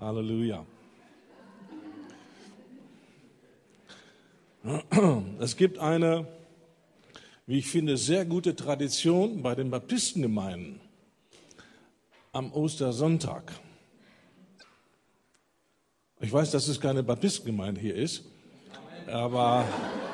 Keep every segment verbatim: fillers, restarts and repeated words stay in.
Halleluja. Es gibt eine, wie ich finde, sehr gute Tradition bei den Baptistengemeinden am Ostersonntag. Ich weiß, dass es keine Baptistengemeinde hier ist, aber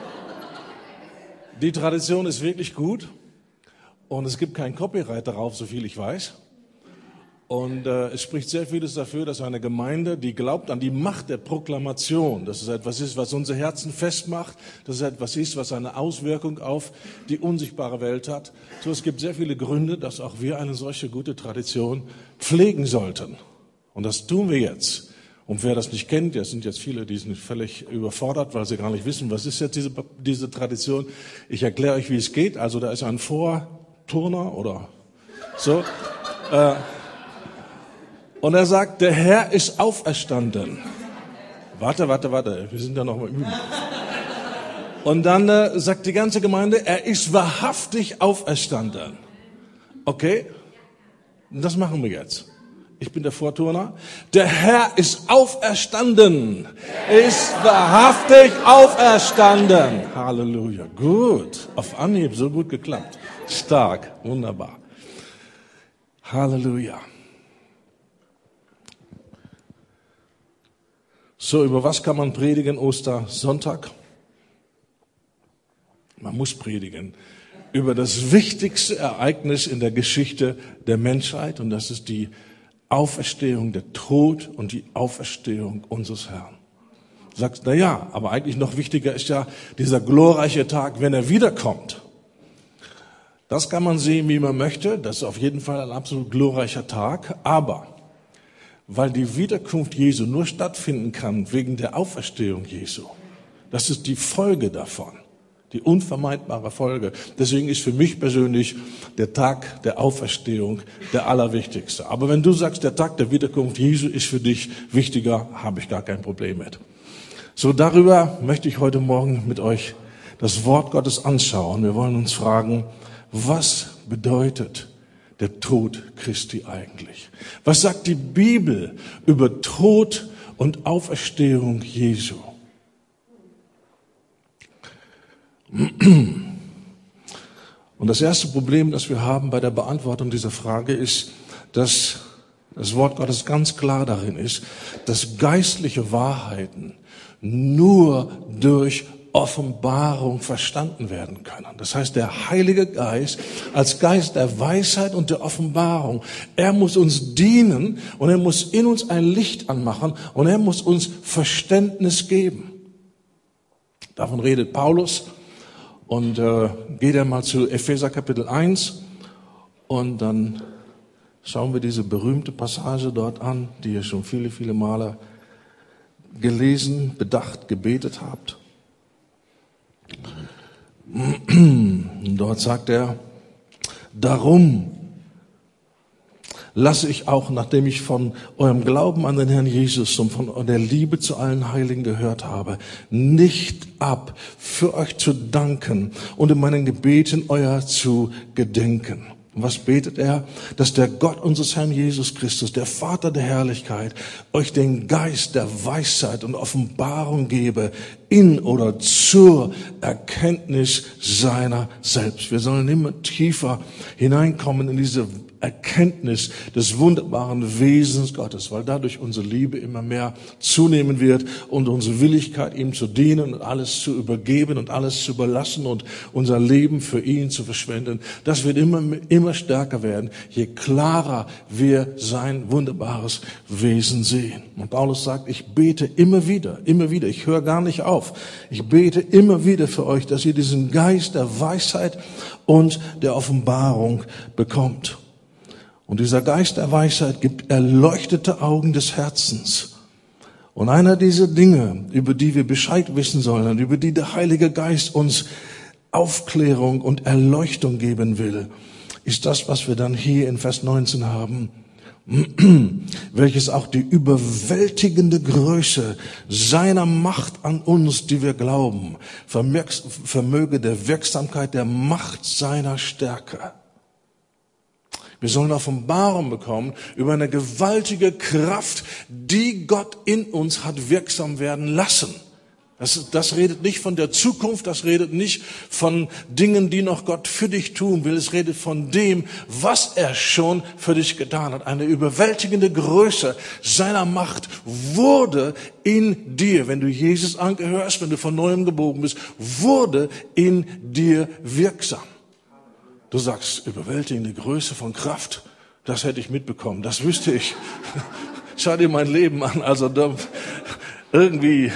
die Tradition ist wirklich gut und es gibt kein Copyright darauf, so viel ich weiß. Und äh, es spricht sehr vieles dafür, dass eine Gemeinde, die glaubt an die Macht der Proklamation, dass es etwas ist, was unsere Herzen festmacht, dass es etwas ist, was eine Auswirkung auf die unsichtbare Welt hat. So, es gibt sehr viele Gründe, dass auch wir eine solche gute Tradition pflegen sollten. Und das tun wir jetzt. Und wer das nicht kennt, ja, es sind jetzt viele, die sind völlig überfordert, weil sie gar nicht wissen, was ist jetzt diese, diese Tradition. Ich erkläre euch, wie es geht. Also da ist ein Vorturner oder so. Äh, Und er sagt, der Herr ist auferstanden. Warte, warte, warte, wir sind ja noch mal üben. Und dann äh, sagt die ganze Gemeinde, er ist wahrhaftig auferstanden. Okay, das machen wir jetzt. Ich bin der Vorturner. Der Herr ist auferstanden. Er ist wahrhaftig auferstanden. Halleluja. Gut. Auf Anhieb, so gut geklappt. Stark. Wunderbar. Halleluja. So, über was kann man predigen Ostersonntag? Man muss predigen über das wichtigste Ereignis in der Geschichte der Menschheit, und das ist die Auferstehung, der Tod und die Auferstehung unseres Herrn. Du sagst, na ja, aber eigentlich noch wichtiger ist ja dieser glorreiche Tag, wenn er wiederkommt. Das kann man sehen, wie man möchte. Das ist auf jeden Fall ein absolut glorreicher Tag, aber weil die Wiederkunft Jesu nur stattfinden kann wegen der Auferstehung Jesu. Das ist die Folge davon, die unvermeidbare Folge. Deswegen ist für mich persönlich der Tag der Auferstehung der allerwichtigste. Aber wenn du sagst, der Tag der Wiederkunft Jesu ist für dich wichtiger, habe ich gar kein Problem mit. So, darüber möchte ich heute Morgen mit euch das Wort Gottes anschauen. Wir wollen uns fragen, was bedeutet der Tod Christi eigentlich? Was sagt die Bibel über Tod und Auferstehung Jesu? Und das erste Problem, das wir haben bei der Beantwortung dieser Frage, ist, dass das Wort Gottes ganz klar darin ist, dass geistliche Wahrheiten nur durch Offenbarung verstanden werden können. Das heißt, der Heilige Geist als Geist der Weisheit und der Offenbarung, er muss uns dienen und er muss in uns ein Licht anmachen und er muss uns Verständnis geben. Davon redet Paulus und äh, geht er mal zu Epheser Kapitel eins und dann schauen wir diese berühmte Passage dort an, die ihr schon viele, viele Male gelesen, bedacht, gebetet habt. Dort sagt er, darum lasse ich auch, nachdem ich von eurem Glauben an den Herrn Jesus und von der Liebe zu allen Heiligen gehört habe, nicht ab, für euch zu danken und in meinen Gebeten euer zu gedenken. Und was betet er? Dass der Gott unseres Herrn Jesus Christus, der Vater der Herrlichkeit, euch den Geist der Weisheit und Offenbarung gebe in oder zur Erkenntnis seiner selbst. Wir sollen immer tiefer hineinkommen in diese Erkenntnis des wunderbaren Wesens Gottes, weil dadurch unsere Liebe immer mehr zunehmen wird und unsere Willigkeit, ihm zu dienen und alles zu übergeben und alles zu überlassen und unser Leben für ihn zu verschwenden. Das wird immer, immer stärker werden, je klarer wir sein wunderbares Wesen sehen. Und Paulus sagt, ich bete immer wieder, immer wieder, ich höre gar nicht auf. Ich bete immer wieder für euch, dass ihr diesen Geist der Weisheit und der Offenbarung bekommt. Und dieser Geist der Weisheit gibt erleuchtete Augen des Herzens. Und einer dieser Dinge, über die wir Bescheid wissen sollen, über die der Heilige Geist uns Aufklärung und Erleuchtung geben will, ist das, was wir dann hier in Vers neunzehn haben, welches auch die überwältigende Größe seiner Macht an uns, die wir glauben, vermöge der Wirksamkeit der Macht seiner Stärke. Wir sollen Offenbarung bekommen über eine gewaltige Kraft, die Gott in uns hat wirksam werden lassen. Das, das redet nicht von der Zukunft, das redet nicht von Dingen, die noch Gott für dich tun will. Es redet von dem, was er schon für dich getan hat. Eine überwältigende Größe seiner Macht wurde in dir, wenn du Jesus angehörst, wenn du von Neuem geboren bist, wurde in dir wirksam. Du sagst, überwältigende Größe von Kraft, das hätte ich mitbekommen, das wüsste ich. Schau dir mein Leben an, also da, irgendwie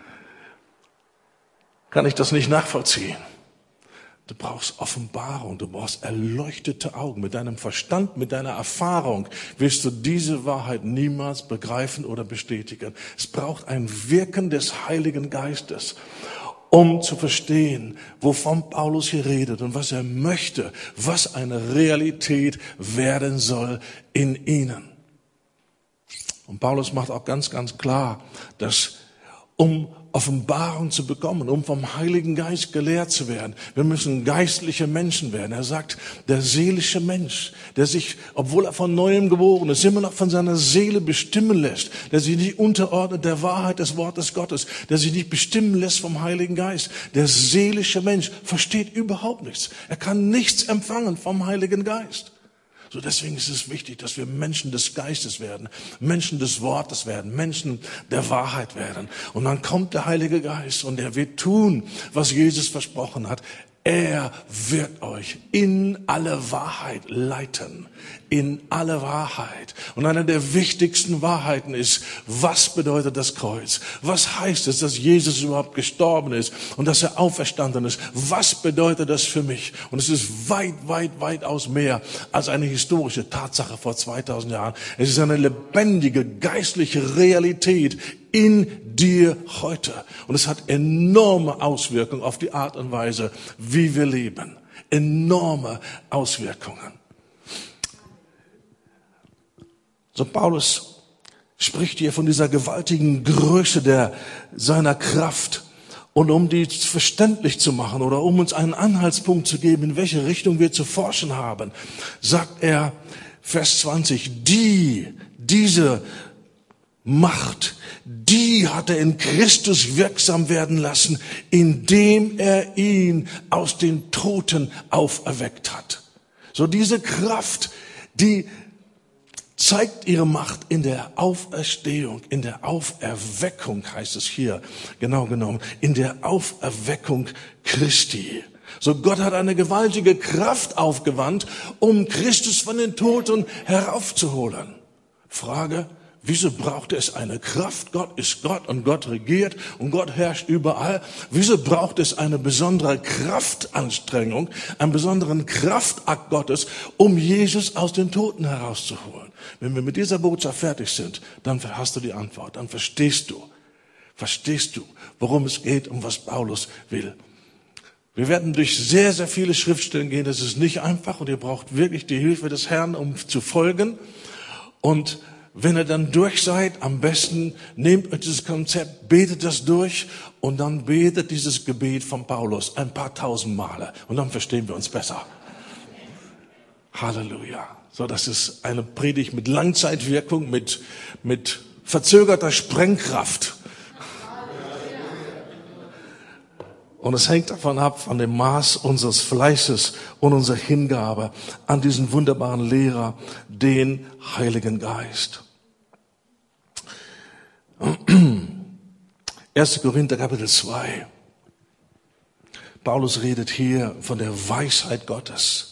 kann ich das nicht nachvollziehen. Du brauchst Offenbarung, du brauchst erleuchtete Augen. Mit deinem Verstand, mit deiner Erfahrung wirst du diese Wahrheit niemals begreifen oder bestätigen. Es braucht ein Wirken des Heiligen Geistes, um zu verstehen, wovon Paulus hier redet und was er möchte, was eine Realität werden soll in ihnen. Und Paulus macht auch ganz, ganz klar, dass um Offenbarung zu bekommen, um vom Heiligen Geist gelehrt zu werden. Wir müssen geistliche Menschen werden. Er sagt, der seelische Mensch, der sich, obwohl er von Neuem geboren ist, immer noch von seiner Seele bestimmen lässt, der sich nicht unterordnet der Wahrheit des Wortes Gottes, der sich nicht bestimmen lässt vom Heiligen Geist. Der seelische Mensch versteht überhaupt nichts. Er kann nichts empfangen vom Heiligen Geist. So deswegen ist es wichtig, dass wir Menschen des Geistes werden, Menschen des Wortes werden, Menschen der Wahrheit werden. Und dann kommt der Heilige Geist und er wird tun, was Jesus versprochen hat. Er wird euch in alle Wahrheit leiten, in alle Wahrheit. Und eine der wichtigsten Wahrheiten ist, was bedeutet das Kreuz? Was heißt es, dass Jesus überhaupt gestorben ist und dass er auferstanden ist? Was bedeutet das für mich? Und es ist weit, weit, weitaus mehr als eine historische Tatsache vor zweitausend Jahren. Es ist eine lebendige, geistliche Realität in dir heute. Und es hat enorme Auswirkungen auf die Art und Weise, wie wir leben. Enorme Auswirkungen. So Paulus spricht hier von dieser gewaltigen Größe der, seiner Kraft. Und um die verständlich zu machen oder um uns einen Anhaltspunkt zu geben, in welche Richtung wir zu forschen haben, sagt er, Vers zwanzig, die, diese Macht, die hat er in Christus wirksam werden lassen, indem er ihn aus den Toten auferweckt hat. So diese Kraft, die zeigt ihre Macht in der Auferstehung, in der Auferweckung heißt es hier, genau genommen, in der Auferweckung Christi. So Gott hat eine gewaltige Kraft aufgewandt, um Christus von den Toten heraufzuholen. Frage: Wieso braucht es eine Kraft? Gott ist Gott und Gott regiert und Gott herrscht überall. Wieso braucht es eine besondere Kraftanstrengung, einen besonderen Kraftakt Gottes, um Jesus aus den Toten herauszuholen? Wenn wir mit dieser Botschaft fertig sind, dann hast du die Antwort, dann verstehst du, verstehst du, worum es geht und was Paulus will. Wir werden durch sehr, sehr viele Schriftstellen gehen. Das ist nicht einfach und ihr braucht wirklich die Hilfe des Herrn, um zu folgen. Und wenn ihr dann durch seid, am besten nehmt euch dieses Konzept, betet das durch und dann betet dieses Gebet von Paulus ein paar tausend Male und dann verstehen wir uns besser. Halleluja. So, das ist eine Predigt mit Langzeitwirkung, mit, mit verzögerter Sprengkraft. Und es hängt davon ab, von dem Maß unseres Fleißes und unserer Hingabe an diesen wunderbaren Lehrer, den Heiligen Geist. erster Korinther Kapitel zwei. Paulus redet hier von der Weisheit Gottes.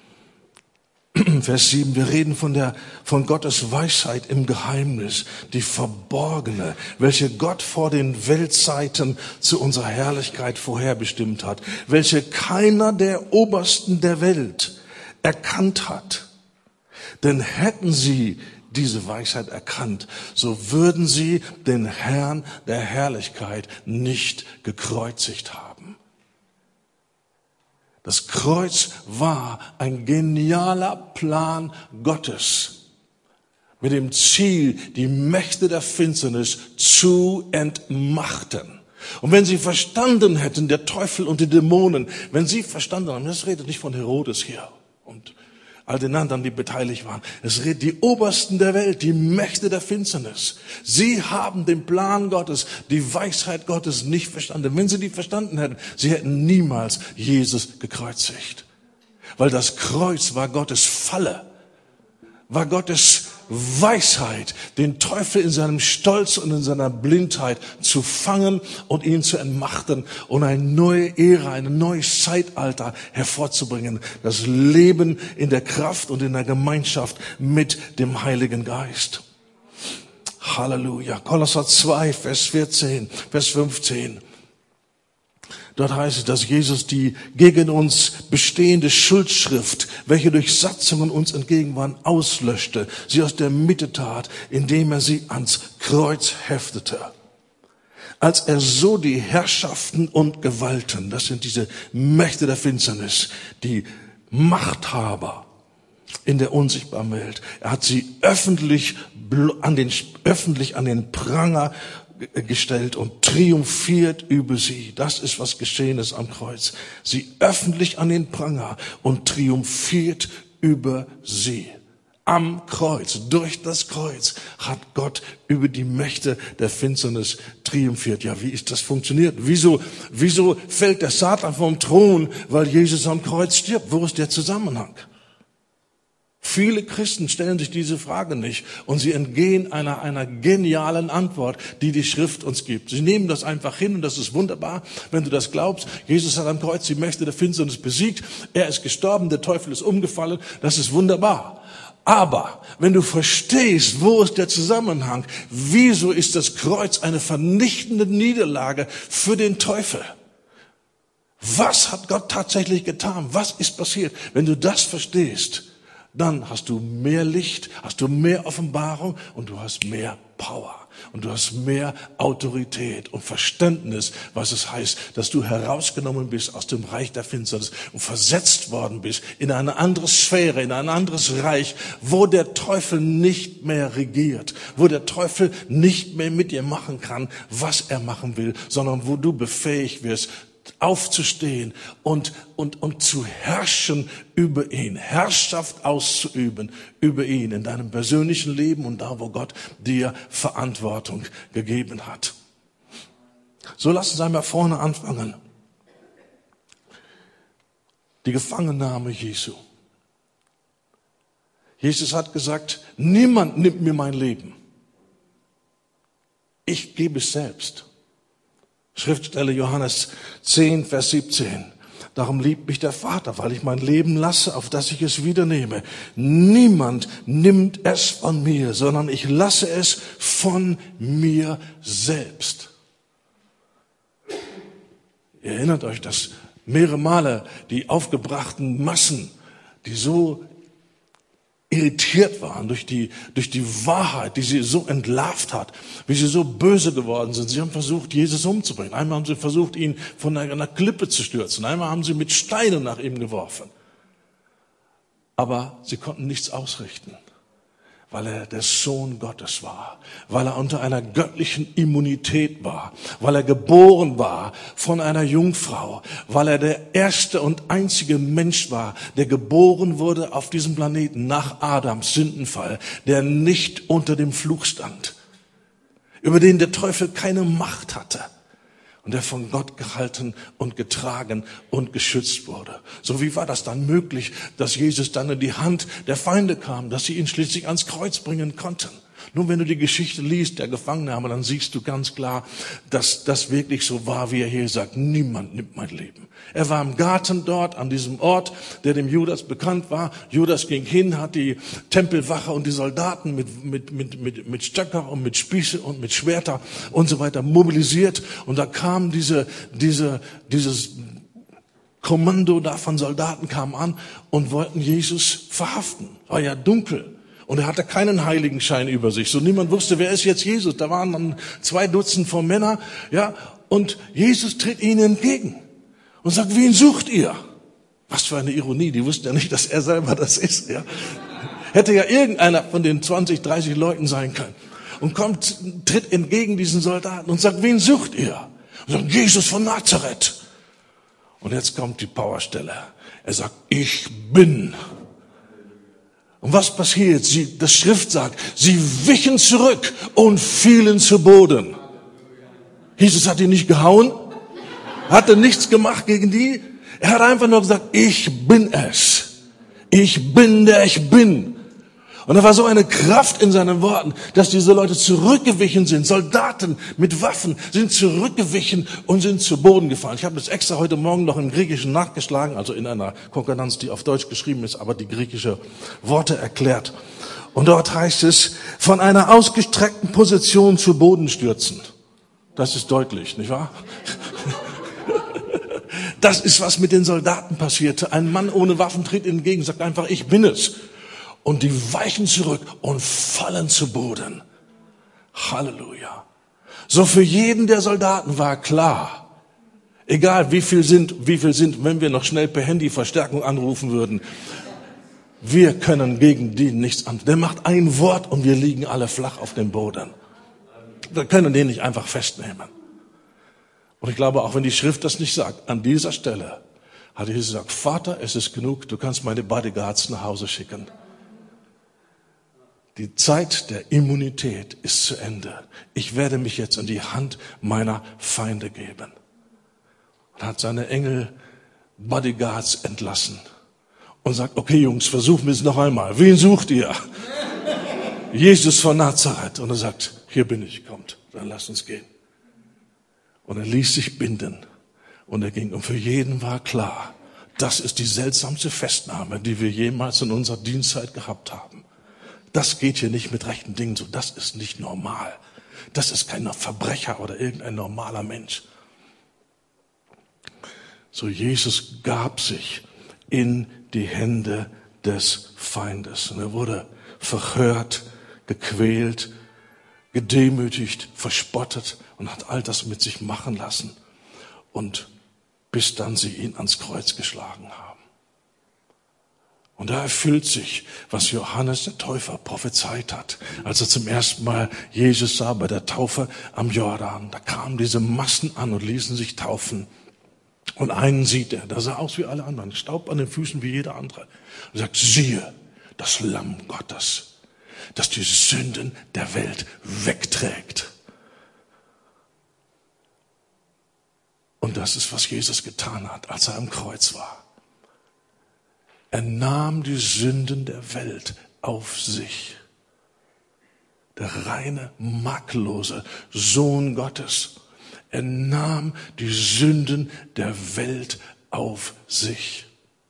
Vers sieben, wir reden von der, von Gottes Weisheit im Geheimnis, die verborgene, welche Gott vor den Weltzeiten zu unserer Herrlichkeit vorherbestimmt hat, welche keiner der Obersten der Welt erkannt hat. Denn hätten sie diese Weisheit erkannt, so würden sie den Herrn der Herrlichkeit nicht gekreuzigt haben. Das Kreuz war ein genialer Plan Gottes mit dem Ziel, die Mächte der Finsternis zu entmachten. Und wenn sie verstanden hätten, der Teufel und die Dämonen, wenn sie verstanden haben, das redet nicht von Herodes hier, und, all den anderen, die beteiligt waren. Es redet die Obersten der Welt, die Mächte der Finsternis. Sie haben den Plan Gottes, die Weisheit Gottes nicht verstanden. Wenn sie die verstanden hätten, sie hätten niemals Jesus gekreuzigt. Weil das Kreuz war Gottes Falle, war Gottes Weisheit, den Teufel in seinem Stolz und in seiner Blindheit zu fangen und ihn zu entmachten und eine neue Ära, ein neues Zeitalter hervorzubringen. Das Leben in der Kraft und in der Gemeinschaft mit dem Heiligen Geist. Halleluja. Kolosser zwei, Vers vierzehn, Vers fünfzehn. Dort heißt es, dass Jesus die gegen uns bestehende Schuldschrift, welche durch Satzungen uns entgegen waren, auslöschte, sie aus der Mitte tat, indem er sie ans Kreuz heftete. Als er so die Herrschaften und Gewalten, das sind diese Mächte der Finsternis, die Machthaber in der unsichtbaren Welt, er hat sie öffentlich an den, öffentlich an den Pranger gestellt und triumphiert über sie. Das ist, was geschehen ist am Kreuz. Sie öffentlich an den Pranger und triumphiert über sie. Am Kreuz, durch das Kreuz, hat Gott über die Mächte der Finsternis triumphiert. Ja, wie ist das funktioniert? Wieso, wieso fällt der Satan vom Thron, weil Jesus am Kreuz stirbt? Wo ist der Zusammenhang? Viele Christen stellen sich diese Frage nicht und sie entgehen einer, einer genialen Antwort, die die Schrift uns gibt. Sie nehmen das einfach hin und das ist wunderbar, wenn du das glaubst. Jesus hat am Kreuz die Mächte der Finsternis besiegt. Er ist gestorben, der Teufel ist umgefallen. Das ist wunderbar. Aber wenn du verstehst, wo ist der Zusammenhang, wieso ist das Kreuz eine vernichtende Niederlage für den Teufel? Was hat Gott tatsächlich getan? Was ist passiert? Wenn du das verstehst, dann hast du mehr Licht, hast du mehr Offenbarung und du hast mehr Power und du hast mehr Autorität und Verständnis, was es heißt, dass du herausgenommen bist aus dem Reich der Finsternis und versetzt worden bist in eine andere Sphäre, in ein anderes Reich, wo der Teufel nicht mehr regiert, wo der Teufel nicht mehr mit dir machen kann, was er machen will, sondern wo du befähigt wirst, aufzustehen und, und, und zu herrschen über ihn, Herrschaft auszuüben über ihn in deinem persönlichen Leben und da, wo Gott dir Verantwortung gegeben hat. So lass uns einmal vorne anfangen. Die Gefangennahme Jesu. Jesus hat gesagt, niemand nimmt mir mein Leben. Ich gebe es selbst. Schriftstelle Johannes zehn, Vers siebzehn. Darum liebt mich der Vater, weil ich mein Leben lasse, auf das ich es wieder nehme. Niemand nimmt es von mir, sondern ich lasse es von mir selbst. Ihr erinnert euch, dass mehrere Male die aufgebrachten Massen, die so irritiert waren durch die, durch die Wahrheit, die sie so entlarvt hat, wie sie so böse geworden sind. Sie haben versucht, Jesus umzubringen. Einmal haben sie versucht, ihn von einer Klippe zu stürzen. Einmal haben sie mit Steinen nach ihm geworfen. Aber sie konnten nichts ausrichten, weil er der Sohn Gottes war, weil er unter einer göttlichen Immunität war, weil er geboren war von einer Jungfrau, weil er der erste und einzige Mensch war, der geboren wurde auf diesem Planeten nach Adams Sündenfall, der nicht unter dem Fluch stand, über den der Teufel keine Macht hatte. Und der von Gott gehalten und getragen und geschützt wurde. So wie war das dann möglich, dass Jesus dann in die Hand der Feinde kam, dass sie ihn schließlich ans Kreuz bringen konnten? Nun, wenn du die Geschichte liest, der Gefangennahme, dann siehst du ganz klar, dass das wirklich so war, wie er hier sagt, niemand nimmt mein Leben. Er war im Garten dort, an diesem Ort, der dem Judas bekannt war. Judas ging hin, hat die Tempelwache und die Soldaten mit, mit, mit, mit, mit Stöcker und mit Spieße und mit Schwerter und so weiter mobilisiert. Und da kam diese, diese, dieses Kommando da von Soldaten kam an und wollten Jesus verhaften. War ja dunkel. Und er hatte keinen Heiligenschein über sich. So niemand wusste, wer ist jetzt Jesus. Da waren dann zwei Dutzend von Männern, ja. Und Jesus tritt ihnen entgegen und sagt, wen sucht ihr? Was für eine Ironie. Die wussten ja nicht, dass er selber das ist, ja. Hätte ja irgendeiner von den zwanzig, dreißig Leuten sein können. Und kommt, tritt entgegen diesen Soldaten und sagt, wen sucht ihr? Und sagt, Jesus von Nazareth. Und jetzt kommt die Powerstelle. Er sagt, ich bin. Und was passiert? Sie, das Schrift sagt, sie wichen zurück und fielen zu Boden. Jesus hat die nicht gehauen, hatte nichts gemacht gegen die. Er hat einfach nur gesagt, ich bin es. Ich bin der ich bin. Und da war so eine Kraft in seinen Worten, dass diese Leute zurückgewichen sind. Soldaten mit Waffen sind zurückgewichen und sind zu Boden gefallen. Ich habe das extra heute Morgen noch im Griechischen nachgeschlagen, also in einer Konkordanz, die auf Deutsch geschrieben ist, aber die griechische Worte erklärt. Und dort heißt es, von einer ausgestreckten Position zu Boden stürzen. Das ist deutlich, nicht wahr? Das ist, was mit den Soldaten passierte. Ein Mann ohne Waffen tritt ihnen entgegen, sagt einfach, ich bin es. Und die weichen zurück und fallen zu Boden. Halleluja. So für jeden der Soldaten war klar, egal wie viel sind, wie viel sind, wenn wir noch schnell per Handy Verstärkung anrufen würden, wir können gegen die nichts an. Der macht ein Wort und wir liegen alle flach auf dem Boden. Wir können den nicht einfach festnehmen. Und ich glaube, auch wenn die Schrift das nicht sagt, an dieser Stelle hat Jesus gesagt, Vater, es ist genug, du kannst meine Bodyguards nach Hause schicken. Die Zeit der Immunität ist zu Ende. Ich werde mich jetzt in die Hand meiner Feinde geben. Und hat seine Engel Bodyguards entlassen und sagt, okay Jungs, versuchen wir es noch einmal. Wen sucht ihr? Jesus von Nazareth. Und er sagt, hier bin ich, kommt, dann lasst uns gehen. Und er ließ sich binden und er ging. Und für jeden war klar, das ist die seltsamste Festnahme, die wir jemals in unserer Dienstzeit gehabt haben. Das geht hier nicht mit rechten Dingen so. Das ist nicht normal. Das ist kein Verbrecher oder irgendein normaler Mensch. So, Jesus gab sich in die Hände des Feindes. Und er wurde verhört, gequält, gedemütigt, verspottet und hat all das mit sich machen lassen. Und bis dann sie ihn ans Kreuz geschlagen haben. Und da erfüllt sich, was Johannes der Täufer prophezeit hat, als er zum ersten Mal Jesus sah bei der Taufe am Jordan. Da kamen diese Massen an und ließen sich taufen. Und einen sieht er, der sah aus wie alle anderen, Staub an den Füßen wie jeder andere. Und sagt, siehe, das Lamm Gottes, das die Sünden der Welt wegträgt. Und das ist, was Jesus getan hat, als er am Kreuz war. Er nahm die Sünden der Welt auf sich. Der reine, makellose Sohn Gottes. Er nahm die Sünden der Welt auf sich.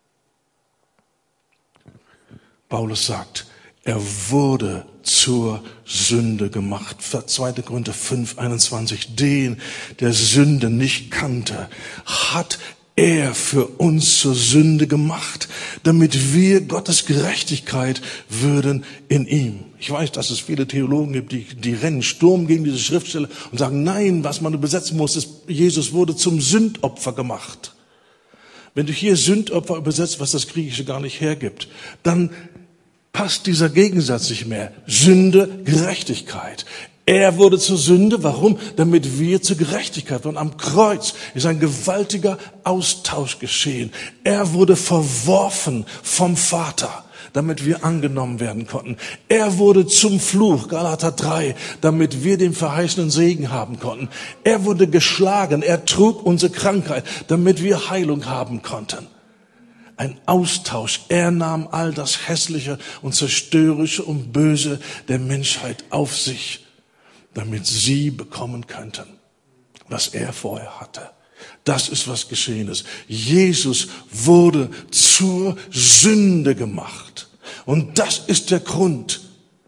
Paulus sagt, er wurde zur Sünde gemacht. zweiter Korinther fünf, einundzwanzig. Den, der Sünde nicht kannte, hat er für uns zur Sünde gemacht, damit wir Gottes Gerechtigkeit würden in ihm. Ich weiß, dass es viele Theologen gibt, die, die rennen Sturm gegen diese Schriftstelle und sagen, nein, was man übersetzen muss, ist, Jesus wurde zum Sündopfer gemacht. Wenn du hier Sündopfer übersetzt, was das Griechische gar nicht hergibt, dann passt dieser Gegensatz nicht mehr. Sünde, Gerechtigkeit. Er wurde zur Sünde. Warum? Damit wir zur Gerechtigkeit werden. Am Kreuz ist ein gewaltiger Austausch geschehen. Er wurde verworfen vom Vater, damit wir angenommen werden konnten. Er wurde zum Fluch, Galater drei, damit wir den verheißenen Segen haben konnten. Er wurde geschlagen. Er trug unsere Krankheit, damit wir Heilung haben konnten. Ein Austausch. Er nahm all das Hässliche und Zerstörerische und Böse der Menschheit auf sich, damit sie bekommen könnten, was er vorher hatte. Das ist, was geschehen ist. Jesus wurde zur Sünde gemacht. Und das ist der Grund,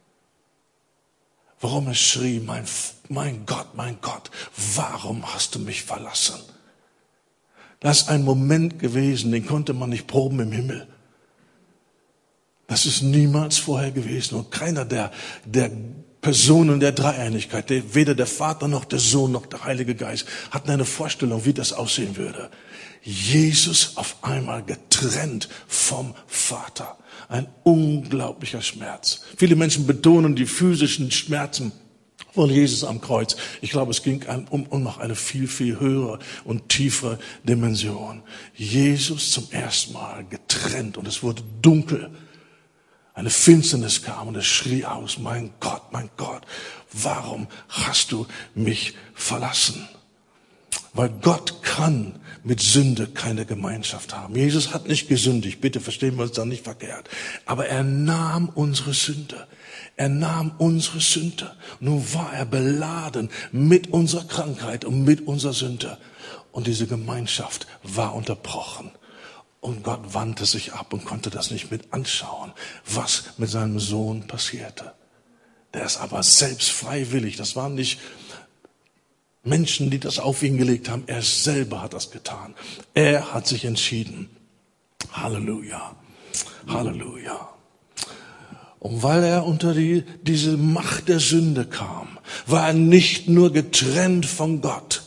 warum er schrie, mein, mein Gott, mein Gott, warum hast du mich verlassen? Das ist ein Moment gewesen, den konnte man nicht proben im Himmel. Das ist niemals vorher gewesen. Und keiner der, der Personen der Dreieinigkeit, der, weder der Vater noch der Sohn noch der Heilige Geist, hatten eine Vorstellung, wie das aussehen würde. Jesus auf einmal getrennt vom Vater. Ein unglaublicher Schmerz. Viele Menschen betonen die physischen Schmerzen von Jesus am Kreuz. Ich glaube, es ging um, um noch eine viel, viel höhere und tiefere Dimension. Jesus zum ersten Mal getrennt und es wurde dunkel Eine Finsternis kam und er schrie aus, mein Gott, mein Gott, warum hast du mich verlassen? Weil Gott kann mit Sünde keine Gemeinschaft haben. Jesus hat nicht gesündigt, bitte verstehen wir uns da nicht verkehrt. Aber er nahm unsere Sünde. Er nahm unsere Sünde. Nun war er beladen mit unserer Krankheit und mit unserer Sünde. Und diese Gemeinschaft war unterbrochen. Und Gott wandte sich ab und konnte das nicht mit anschauen, was mit seinem Sohn passierte. Der ist aber selbst freiwillig, das waren nicht Menschen, die das auf ihn gelegt haben, er selber hat das getan. Er hat sich entschieden. Halleluja, Halleluja. Und weil er unter die, diese Macht der Sünde kam, war er nicht nur getrennt von Gott,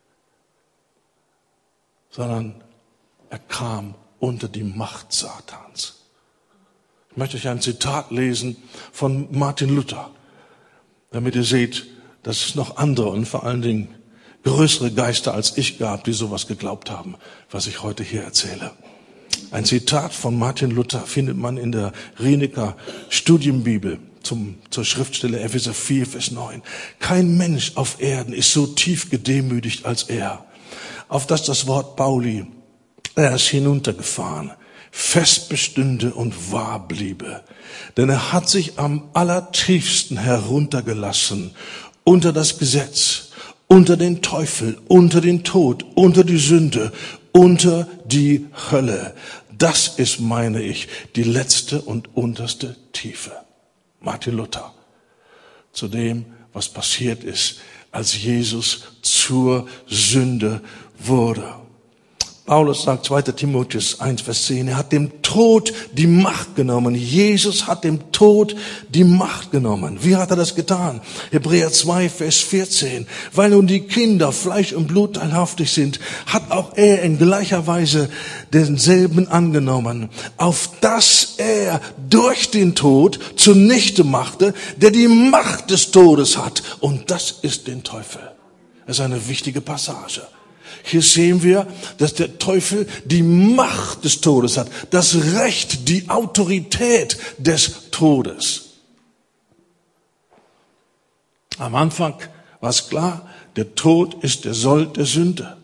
sondern er kam unter die Macht Satans. Ich möchte euch ein Zitat lesen von Martin Luther, damit ihr seht, dass es noch andere und vor allen Dingen größere Geister als ich gab, die sowas geglaubt haben, was ich heute hier erzähle. Ein Zitat von Martin Luther findet man in der Rieniker Studienbibel zum, zur Schriftstelle Epheser vier, Vers neun. Kein Mensch auf Erden ist so tief gedemütigt als er, auf dass das Wort Pauli, er ist hinuntergefahren, fest bestünde und wahr bliebe. Denn er hat sich am allertiefsten heruntergelassen, unter das Gesetz, unter den Teufel, unter den Tod, unter die Sünde, unter die Hölle. Das ist, meine ich, die letzte und unterste Tiefe. Martin Luther. Zu dem, was passiert ist, als Jesus zur Sünde wurde. Paulus sagt, zweiter Timotheus eins, Vers zehn, er hat dem Tod die Macht genommen. Jesus hat dem Tod die Macht genommen. Wie hat er das getan? Hebräer zwei, Vers vierzehn. Weil nun die Kinder Fleisch und Blut teilhaftig sind, hat auch er in gleicher Weise denselben angenommen, auf dass er durch den Tod zunichte machte, der die Macht des Todes hat. Und das ist den Teufel. Das ist eine wichtige Passage. Hier sehen wir, dass der Teufel die Macht des Todes hat, das Recht, die Autorität des Todes. Am Anfang war es klar, der Tod ist der Sold der Sünde.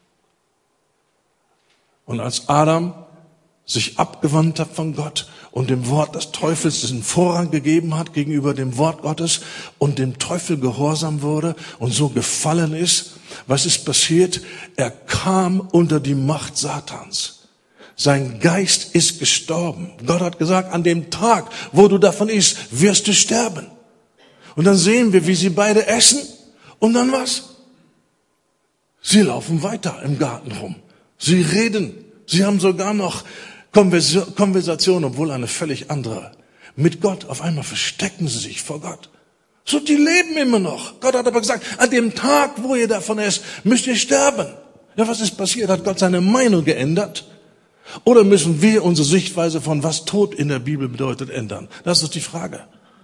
Und als Adam sich abgewandt hat von Gott und dem Wort des Teufels diesen Vorrang gegeben hat gegenüber dem Wort Gottes und dem Teufel gehorsam wurde und so gefallen ist, was ist passiert? Er kam unter die Macht Satans. Sein Geist ist gestorben. Gott hat gesagt, an dem Tag, wo du davon isst, wirst du sterben. Und dann sehen wir, wie sie beide essen und dann was? Sie laufen weiter im Garten rum. Sie reden. Sie haben sogar noch Konversation, obwohl eine völlig andere. Mit Gott, auf einmal verstecken sie sich vor Gott. So, die leben immer noch. Gott hat aber gesagt, an dem Tag, wo ihr davon esst, müsst ihr sterben. Ja, was ist passiert? Hat Gott seine Meinung geändert? Oder müssen wir unsere Sichtweise von was Tod in der Bibel bedeutet ändern? Das ist die Frage.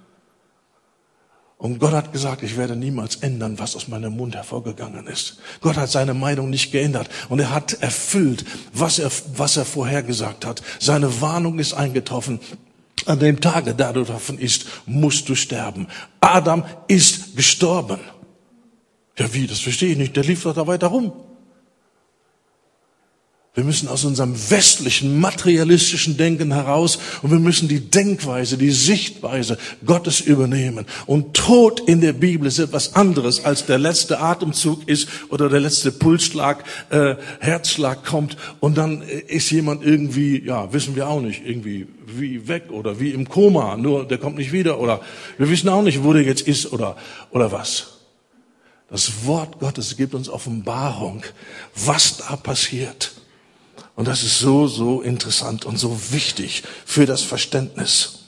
Und Gott hat gesagt, ich werde niemals ändern, was aus meinem Mund hervorgegangen ist. Gott hat seine Meinung nicht geändert. Und er hat erfüllt, was er, was er vorhergesagt hat. Seine Warnung ist eingetroffen. An dem Tage, da du davon isst, musst du sterben. Adam ist gestorben. Ja, wie? Das verstehe ich nicht. Der lief doch da weiter rum. Wir müssen aus unserem westlichen, materialistischen Denken heraus und wir müssen die Denkweise, die Sichtweise Gottes übernehmen. Und Tod in der Bibel ist etwas anderes, als der letzte Atemzug ist oder der letzte Pulsschlag, äh, Herzschlag kommt und dann ist jemand irgendwie, ja, wissen wir auch nicht, irgendwie wie weg oder wie im Koma, nur der kommt nicht wieder oder wir wissen auch nicht, wo der jetzt ist oder, oder was. Das Wort Gottes gibt uns Offenbarung, was da passiert. Und das ist so, so interessant und so wichtig für das Verständnis.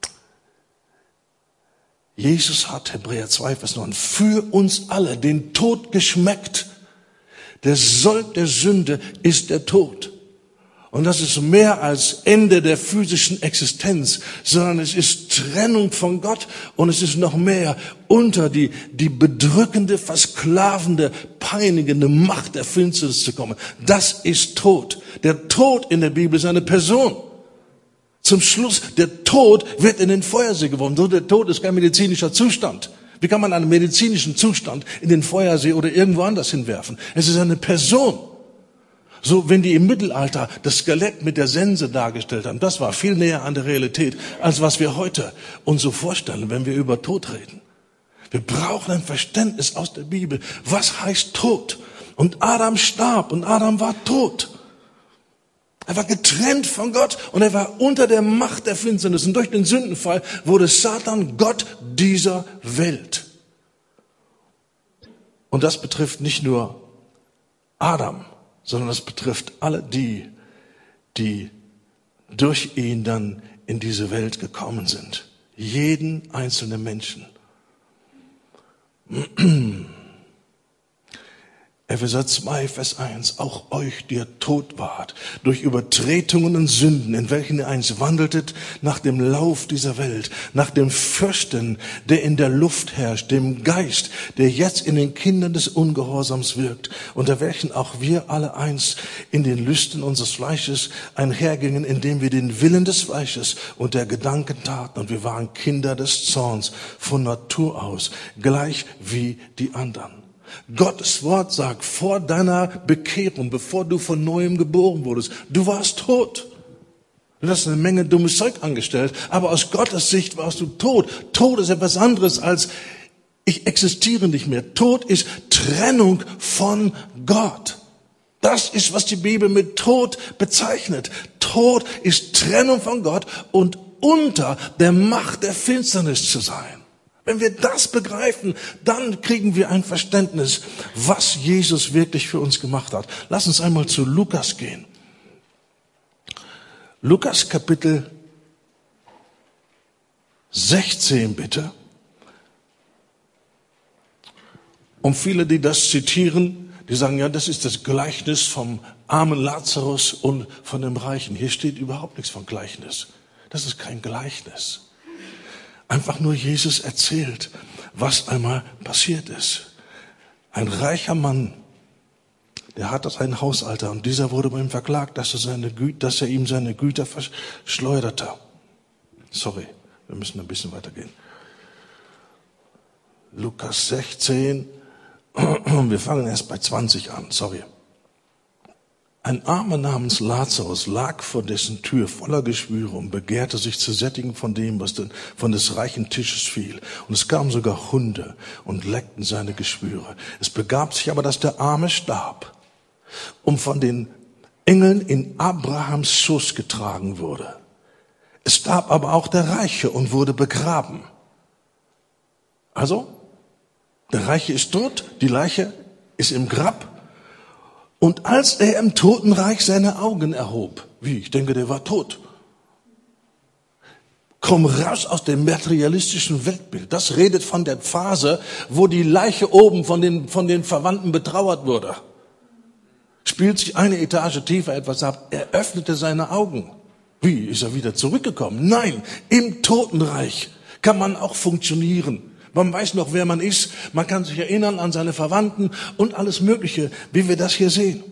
Jesus hat, Hebräer zwei, Vers neun, für uns alle den Tod geschmeckt. Der Sold der Sünde ist der Tod. Und das ist mehr als Ende der physischen Existenz, sondern es ist Trennung von Gott und es ist noch mehr unter die, die bedrückende, versklavende, peinigende Macht der Finsternis zu kommen. Das ist Tod. Der Tod in der Bibel ist eine Person. Zum Schluss, der Tod wird in den Feuersee geworfen. So, der Tod ist kein medizinischer Zustand. Wie kann man einen medizinischen Zustand in den Feuersee oder irgendwo anders hinwerfen? Es ist eine Person. So, wenn die im Mittelalter das Skelett mit der Sense dargestellt haben, das war viel näher an der Realität, als was wir heute uns so vorstellen, wenn wir über Tod reden. Wir brauchen ein Verständnis aus der Bibel. Was heißt Tod? Und Adam starb und Adam war tot. Er war getrennt von Gott und er war unter der Macht der Finsternis. Und durch den Sündenfall wurde Satan Gott dieser Welt. Und das betrifft nicht nur Adam, sondern das betrifft alle die, die durch ihn dann in diese Welt gekommen sind. Jeden einzelnen Menschen. Epheser zwei, Vers eins, auch euch, die ihr tot wart, durch Übertretungen und Sünden, in welchen ihr einst wandeltet, nach dem Lauf dieser Welt, nach dem Fürsten, der in der Luft herrscht, dem Geist, der jetzt in den Kindern des Ungehorsams wirkt, unter welchen auch wir alle einst in den Lüsten unseres Fleisches einhergingen, indem wir den Willen des Fleisches und der Gedanken taten, und wir waren Kinder des Zorns von Natur aus, gleich wie die anderen. Gottes Wort sagt, vor deiner Bekehrung, bevor du von Neuem geboren wurdest, du warst tot. Du hast eine Menge dummes Zeug angestellt, aber aus Gottes Sicht warst du tot. Tod ist etwas anderes als ich existiere nicht mehr. Tod ist Trennung von Gott. Das ist, was die Bibel mit Tod bezeichnet. Tod ist Trennung von Gott und unter der Macht der Finsternis zu sein. Wenn wir das begreifen, dann kriegen wir ein Verständnis, was Jesus wirklich für uns gemacht hat. Lass uns einmal zu Lukas gehen. Lukas Kapitel sechzehn, bitte. Und viele, die das zitieren, die sagen, ja, das ist das Gleichnis vom armen Lazarus und von dem Reichen. Hier steht überhaupt nichts von Gleichnis. Das ist kein Gleichnis. Einfach nur Jesus erzählt, was einmal passiert ist. Ein reicher Mann, der hatte seinen Haushalter und dieser wurde bei ihm verklagt, dass er, seine Gü- dass er ihm seine Güter verschleuderte. Sorry, wir müssen ein bisschen weitergehen. Lukas sechzehn, wir fangen erst bei zwanzig an, sorry. Ein Armer namens Lazarus lag vor dessen Tür voller Geschwüre und begehrte sich zu sättigen von dem, was denn von des reichen Tisches fiel. Und es kamen sogar Hunde und leckten seine Geschwüre. Es begab sich aber, dass der Arme starb und von den Engeln in Abrahams Schoß getragen wurde. Es starb aber auch der Reiche und wurde begraben. Also, der Reiche ist tot, die Leiche ist im Grab. Und als er im Totenreich seine Augen erhob, wie, ich denke, der war tot. Komm raus aus dem materialistischen Weltbild. Das redet von der Phase, wo die Leiche oben von den, von den Verwandten betrauert wurde. Spielt sich eine Etage tiefer etwas ab. Er öffnete seine Augen. Wie, ist er wieder zurückgekommen? Nein, im Totenreich kann man auch funktionieren. Man weiß noch, wer man ist. Man kann sich erinnern an seine Verwandten und alles Mögliche, wie wir das hier sehen.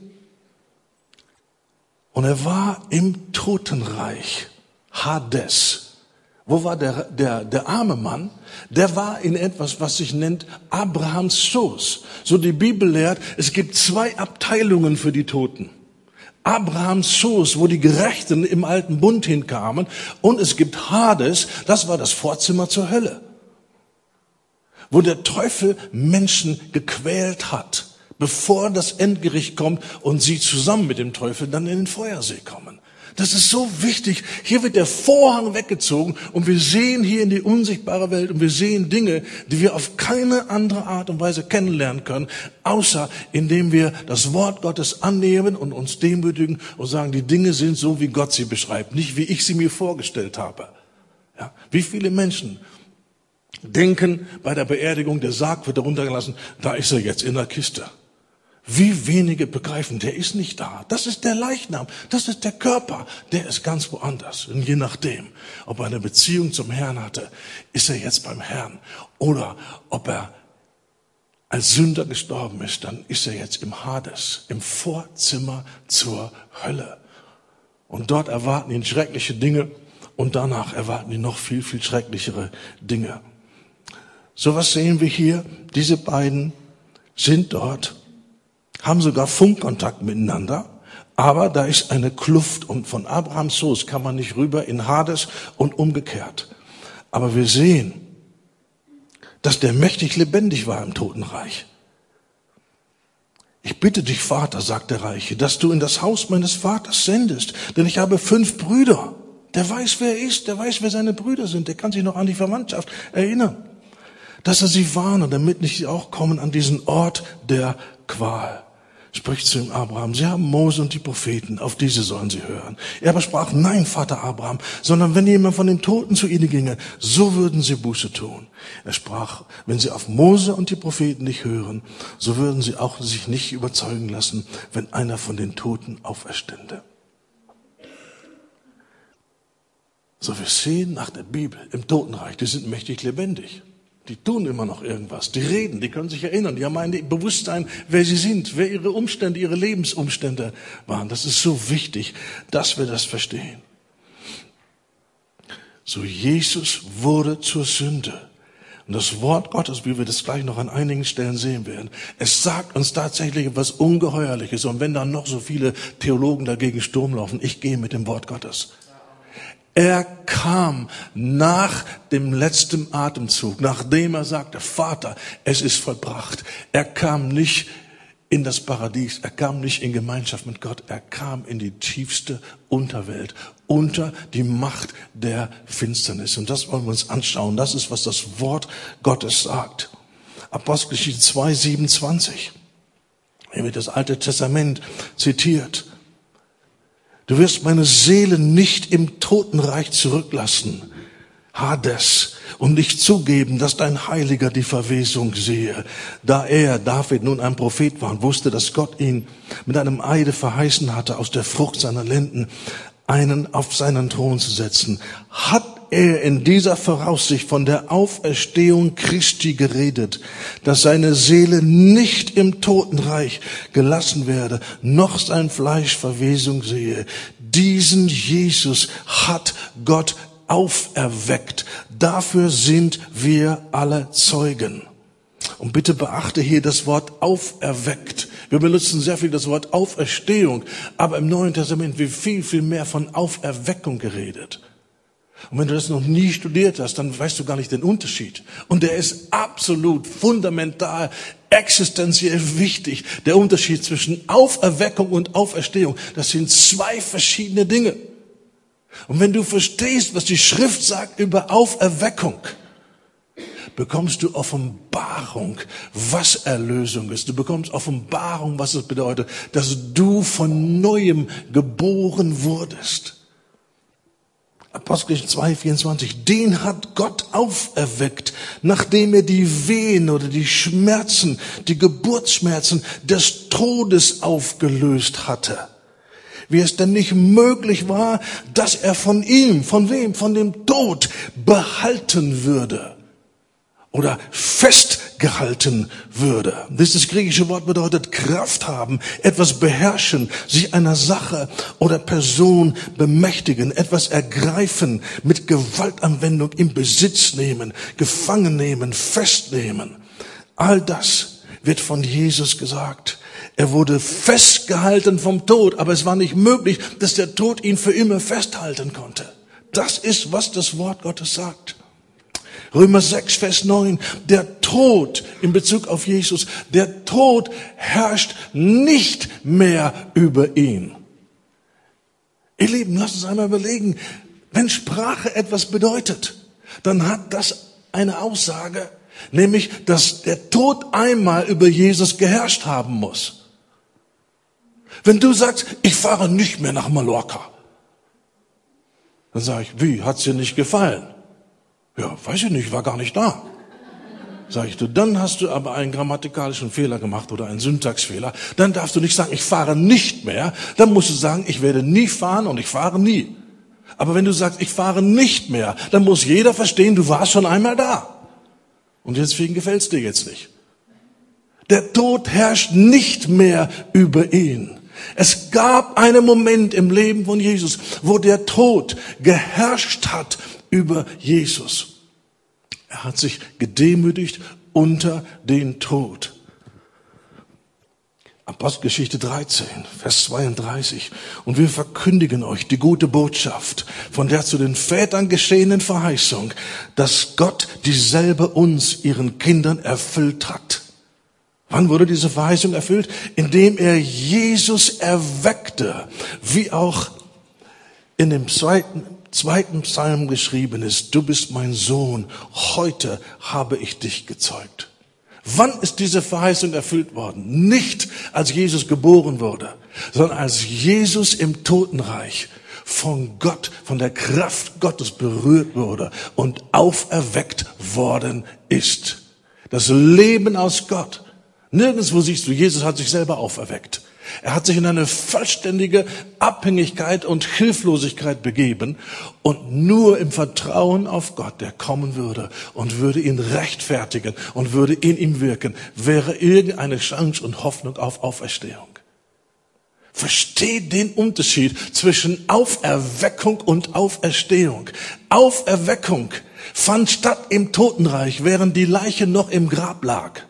Und er war im Totenreich, Hades. Wo war der, der, der arme Mann? Der war in etwas, was sich nennt Abrahams Schoß. So die Bibel lehrt, es gibt zwei Abteilungen für die Toten. Abrahams Schoß, wo die Gerechten im alten Bund hinkamen. Und es gibt Hades, das war das Vorzimmer zur Hölle, wo der Teufel Menschen gequält hat, bevor das Endgericht kommt und sie zusammen mit dem Teufel dann in den Feuersee kommen. Das ist so wichtig. Hier wird der Vorhang weggezogen und wir sehen hier in die unsichtbare Welt und wir sehen Dinge, die wir auf keine andere Art und Weise kennenlernen können, außer indem wir das Wort Gottes annehmen und uns demütigen und sagen, die Dinge sind so, wie Gott sie beschreibt, nicht wie ich sie mir vorgestellt habe. Ja, wie viele Menschen denken, bei der Beerdigung, der Sarg wird heruntergelassen, da ist er jetzt in der Kiste. Wie wenige begreifen, der ist nicht da. Das ist der Leichnam, das ist der Körper, der ist ganz woanders. Und je nachdem, ob er eine Beziehung zum Herrn hatte, ist er jetzt beim Herrn. Oder ob er als Sünder gestorben ist, dann ist er jetzt im Hades, im Vorzimmer zur Hölle. Und dort erwarten ihn schreckliche Dinge. und danach erwarten die noch viel, viel schrecklichere Dinge. So was sehen wir hier. Diese beiden sind dort, haben sogar Funkkontakt miteinander, aber da ist eine Kluft und von Abrahams Schoß kann man nicht rüber in Hades und umgekehrt. Aber wir sehen, dass der mächtig lebendig war im Totenreich. Ich bitte dich, Vater, sagt der Reiche, dass du in das Haus meines Vaters sendest, denn ich habe fünf Brüder. Der weiß, wer er ist, der weiß, wer seine Brüder sind, der kann sich noch an die Verwandtschaft erinnern. Dass er sie warne, damit nicht sie auch kommen an diesen Ort der Qual. Spricht zu ihm Abraham, sie haben Mose und die Propheten, auf diese sollen sie hören. Er aber sprach, nein, Vater Abraham, sondern wenn jemand von den Toten zu ihnen ginge, so würden sie Buße tun. Er sprach, wenn sie auf Mose und die Propheten nicht hören, so würden sie auch sich nicht überzeugen lassen, wenn einer von den Toten auferstände. So, wir sehen nach der Bibel im Totenreich, die sind mächtig lebendig. Die tun immer noch irgendwas, die reden, die können sich erinnern, die haben ein Bewusstsein, wer sie sind, wer ihre Umstände, ihre Lebensumstände waren. Das ist so wichtig, dass wir das verstehen. So, Jesus wurde zur Sünde. Und das Wort Gottes, wie wir das gleich noch an einigen Stellen sehen werden, es sagt uns tatsächlich etwas Ungeheuerliches. Und wenn dann noch so viele Theologen dagegen Sturm laufen, ich gehe mit dem Wort Gottes. Er kam nach dem letzten Atemzug, nachdem er sagte, Vater, es ist vollbracht. Er kam nicht in das Paradies, er kam nicht in Gemeinschaft mit Gott, er kam in die tiefste Unterwelt, unter die Macht der Finsternis. Und das wollen wir uns anschauen. Das ist, was das Wort Gottes sagt. Apostelgeschichte zwei, siebenundzwanzig. Hier wird das Alte Testament zitiert. Du wirst meine Seele nicht im Totenreich zurücklassen, Hades, und nicht zugeben, dass dein Heiliger die Verwesung sehe. Da er, David, nun ein Prophet war und wusste, dass Gott ihn mit einem Eide verheißen hatte, aus der Frucht seiner Lenden einen auf seinen Thron zu setzen, hat er in dieser Voraussicht von der Auferstehung Christi geredet, dass seine Seele nicht im Totenreich gelassen werde, noch sein Fleisch Verwesung sehe. Diesen Jesus hat Gott auferweckt. Dafür sind wir alle Zeugen. Und bitte beachte hier das Wort auferweckt. Wir benutzen sehr viel das Wort Auferstehung, aber im Neuen Testament wird viel, viel mehr von Auferweckung geredet. Und wenn du das noch nie studiert hast, dann weißt du gar nicht den Unterschied. Und der ist absolut fundamental, existenziell wichtig. Der Unterschied zwischen Auferweckung und Auferstehung, das sind zwei verschiedene Dinge. Und wenn du verstehst, was die Schrift sagt über Auferweckung, bekommst du Offenbarung, was Erlösung ist. Du bekommst Offenbarung, was es bedeutet, dass du von Neuem geboren wurdest. Apostelgeschichte zwei, vierundzwanzig. Den hat Gott auferweckt, nachdem er die Wehen oder die Schmerzen, die Geburtsschmerzen des Todes aufgelöst hatte. Wie es denn nicht möglich war, dass er von ihm, von wem? Von dem Tod behalten würde oder festgehalten würde. Dieses griechische Wort bedeutet Kraft haben, etwas beherrschen, sich einer Sache oder Person bemächtigen, etwas ergreifen, mit Gewaltanwendung in Besitz nehmen, gefangen nehmen, festnehmen. All das wird von Jesus gesagt. Er wurde festgehalten vom Tod, aber es war nicht möglich, dass der Tod ihn für immer festhalten konnte. Das ist, was das Wort Gottes sagt. Römer sechs, Vers neun, der Tod in Bezug auf Jesus, der Tod herrscht nicht mehr über ihn. Ihr Lieben, lasst uns einmal überlegen, wenn Sprache etwas bedeutet, dann hat das eine Aussage, nämlich, dass der Tod einmal über Jesus geherrscht haben muss. Wenn du sagst, ich fahre nicht mehr nach Mallorca, dann sage ich, wie, hat's dir nicht gefallen? Ja, weiß ich nicht, war gar nicht da. Sag ich, du, dann hast du aber einen grammatikalischen Fehler gemacht oder einen Syntaxfehler. Dann darfst du nicht sagen, ich fahre nicht mehr. Dann musst du sagen, ich werde nie fahren und ich fahre nie. Aber wenn du sagst, ich fahre nicht mehr, dann muss jeder verstehen, du warst schon einmal da. Und deswegen gefällt's dir jetzt nicht. Der Tod herrscht nicht mehr über ihn. Es gab einen Moment im Leben von Jesus, wo der Tod geherrscht hat über Jesus. Er hat sich gedemütigt unter den Tod. Apostelgeschichte dreizehn, Vers zweiunddreißig. Und wir verkündigen euch die gute Botschaft von der zu den Vätern geschehenen Verheißung, dass Gott dieselbe uns, ihren Kindern, erfüllt hat. Wann wurde diese Verheißung erfüllt? Indem er Jesus erweckte, wie auch in dem zweiten, zweiten Psalm geschrieben ist, du bist mein Sohn, heute habe ich dich gezeugt. Wann ist diese Verheißung erfüllt worden? Nicht, als Jesus geboren wurde, sondern als Jesus im Totenreich von Gott, von der Kraft Gottes berührt wurde und auferweckt worden ist. Das Leben aus Gott. Nirgendwo siehst du, Jesus hat sich selber auferweckt. Er hat sich in eine vollständige Abhängigkeit und Hilflosigkeit begeben und nur im Vertrauen auf Gott, der kommen würde und würde ihn rechtfertigen und würde in ihm wirken, wäre irgendeine Chance und Hoffnung auf Auferstehung. Versteht den Unterschied zwischen Auferweckung und Auferstehung. Auferweckung fand statt im Totenreich, während die Leiche noch im Grab lag.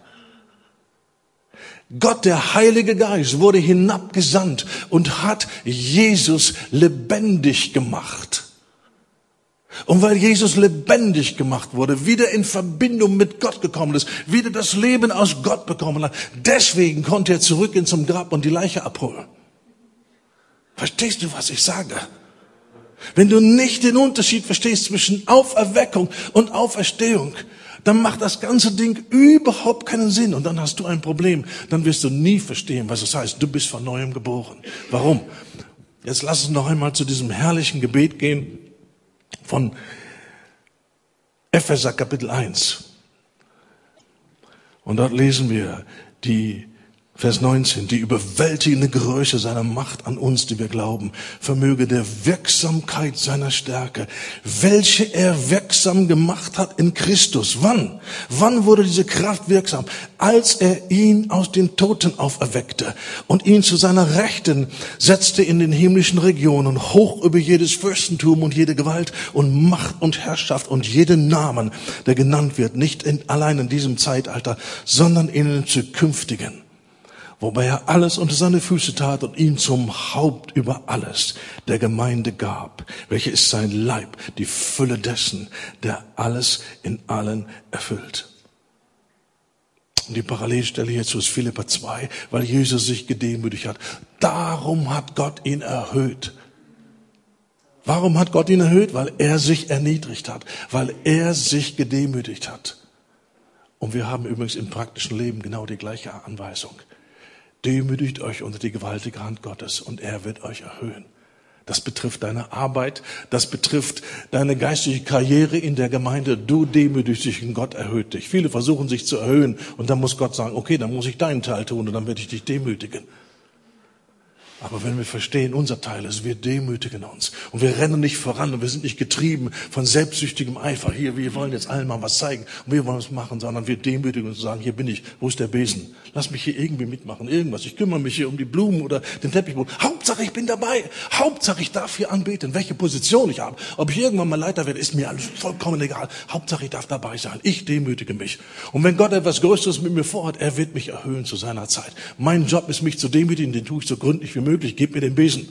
Gott, der Heilige Geist, wurde hinabgesandt und hat Jesus lebendig gemacht. Und weil Jesus lebendig gemacht wurde, wieder in Verbindung mit Gott gekommen ist, wieder das Leben aus Gott bekommen hat, deswegen konnte er zurückgehen zum Grab und die Leiche abholen. Verstehst du, was ich sage? Wenn du nicht den Unterschied verstehst zwischen Auferweckung und Auferstehung, dann macht das ganze Ding überhaupt keinen Sinn. Und dann hast du ein Problem. Dann wirst du nie verstehen, was es heißt. Du bist von Neuem geboren. Warum? Jetzt lass uns noch einmal zu diesem herrlichen Gebet gehen von Epheser Kapitel eins. Und dort lesen wir die Vers neunzehn, die überwältigende Größe seiner Macht an uns, die wir glauben, vermöge der Wirksamkeit seiner Stärke, welche er wirksam gemacht hat in Christus. Wann? Wann wurde diese Kraft wirksam? Als er ihn aus den Toten auferweckte und ihn zu seiner Rechten setzte in den himmlischen Regionen, hoch über jedes Fürstentum und jede Gewalt und Macht und Herrschaft und jeden Namen, der genannt wird, nicht in, allein in diesem Zeitalter, sondern in den zukünftigen. Wobei er alles unter seine Füße tat und ihn zum Haupt über alles der Gemeinde gab, welche ist sein Leib, die Fülle dessen, der alles in allen erfüllt. Und die Parallelstelle hierzu ist Philipper zwei, weil Jesus sich gedemütigt hat. Darum hat Gott ihn erhöht. Warum hat Gott ihn erhöht? Weil er sich erniedrigt hat, weil er sich gedemütigt hat. Und wir haben übrigens im praktischen Leben genau die gleiche Anweisung. Demütigt euch unter die gewaltige Hand Gottes und er wird euch erhöhen. Das betrifft deine Arbeit, das betrifft deine geistliche Karriere in der Gemeinde. Du demütigst dich und Gott erhöht dich. Viele versuchen sich zu erhöhen und dann muss Gott sagen, okay, dann muss ich deinen Teil tun und dann werde ich dich demütigen. Aber wenn wir verstehen, unser Teil ist, wir demütigen uns. Und wir rennen nicht voran und wir sind nicht getrieben von selbstsüchtigem Eifer. Hier, wir wollen jetzt allen mal was zeigen und wir wollen was machen, sondern wir demütigen uns und sagen, hier bin ich, wo ist der Besen? Lass mich hier irgendwie mitmachen, irgendwas. Ich kümmere mich hier um die Blumen oder den Teppichboden. Hauptsache, ich bin dabei. Hauptsache, ich darf hier anbeten, welche Position ich habe. Ob ich irgendwann mal Leiter werde, ist mir alles vollkommen egal. Hauptsache, ich darf dabei sein. Ich demütige mich. Und wenn Gott etwas Größeres mit mir vorhat, er wird mich erhöhen zu seiner Zeit. Mein Job ist, mich zu demütigen, den tue ich so gründlich wie möglich. Möglich, gib mir den Besen.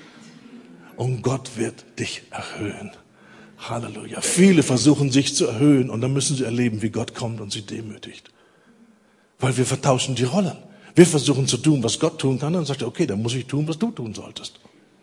Und Gott wird dich erhöhen. Halleluja. Viele versuchen sich zu erhöhen und dann müssen sie erleben, wie Gott kommt und sie demütigt. Weil wir vertauschen die Rollen. Wir versuchen zu tun, was Gott tun kann, und dann sagt er, okay, dann muss ich tun, was du tun solltest.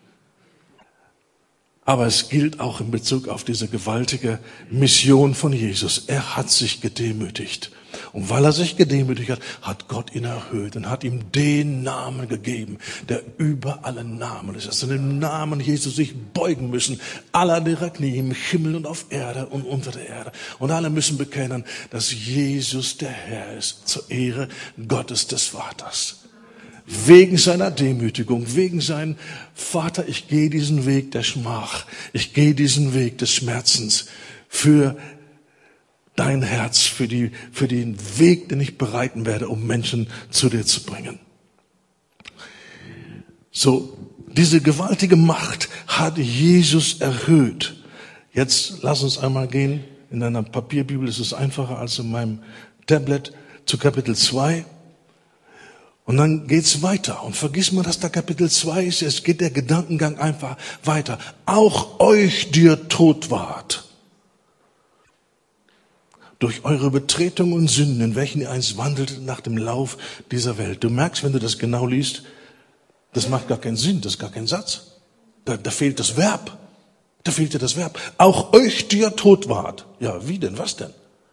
Aber es gilt auch in Bezug auf diese gewaltige Mission von Jesus. Er hat sich gedemütigt. Und weil er sich gedemütigt hat, hat Gott ihn erhöht und hat ihm den Namen gegeben, der über alle Namen ist. Dass in dem Namen Jesus sich beugen müssen. Alle ihrer Knie im Himmel und auf Erde und unter der Erde. Und alle müssen bekennen, dass Jesus der Herr ist, zur Ehre Gottes des Vaters. Wegen seiner Demütigung, wegen seinem Vater, ich gehe diesen Weg der Schmach, ich gehe diesen Weg des Schmerzens für dein Herz, für die, für den Weg, den ich bereiten werde, um Menschen zu dir zu bringen. So, diese gewaltige Macht hat Jesus erhöht. Jetzt lass uns einmal gehen. In deiner Papierbibel ist es einfacher als in meinem Tablet zu Kapitel zwei. Und dann geht's weiter. Und vergiss mal, dass da Kapitel zwei ist. Es geht der Gedankengang einfach weiter. Auch euch, die ihr tot wart, durch eure Betretung und Sünden, in welchen ihr einst wandeltet nach dem Lauf dieser Welt. Du merkst, wenn du das genau liest, das macht gar keinen Sinn, das ist gar kein Satz. Da, da fehlt das Verb. Da fehlt dir das Verb. Auch euch, die ihr tot wart. Ja, wie denn? Was denn?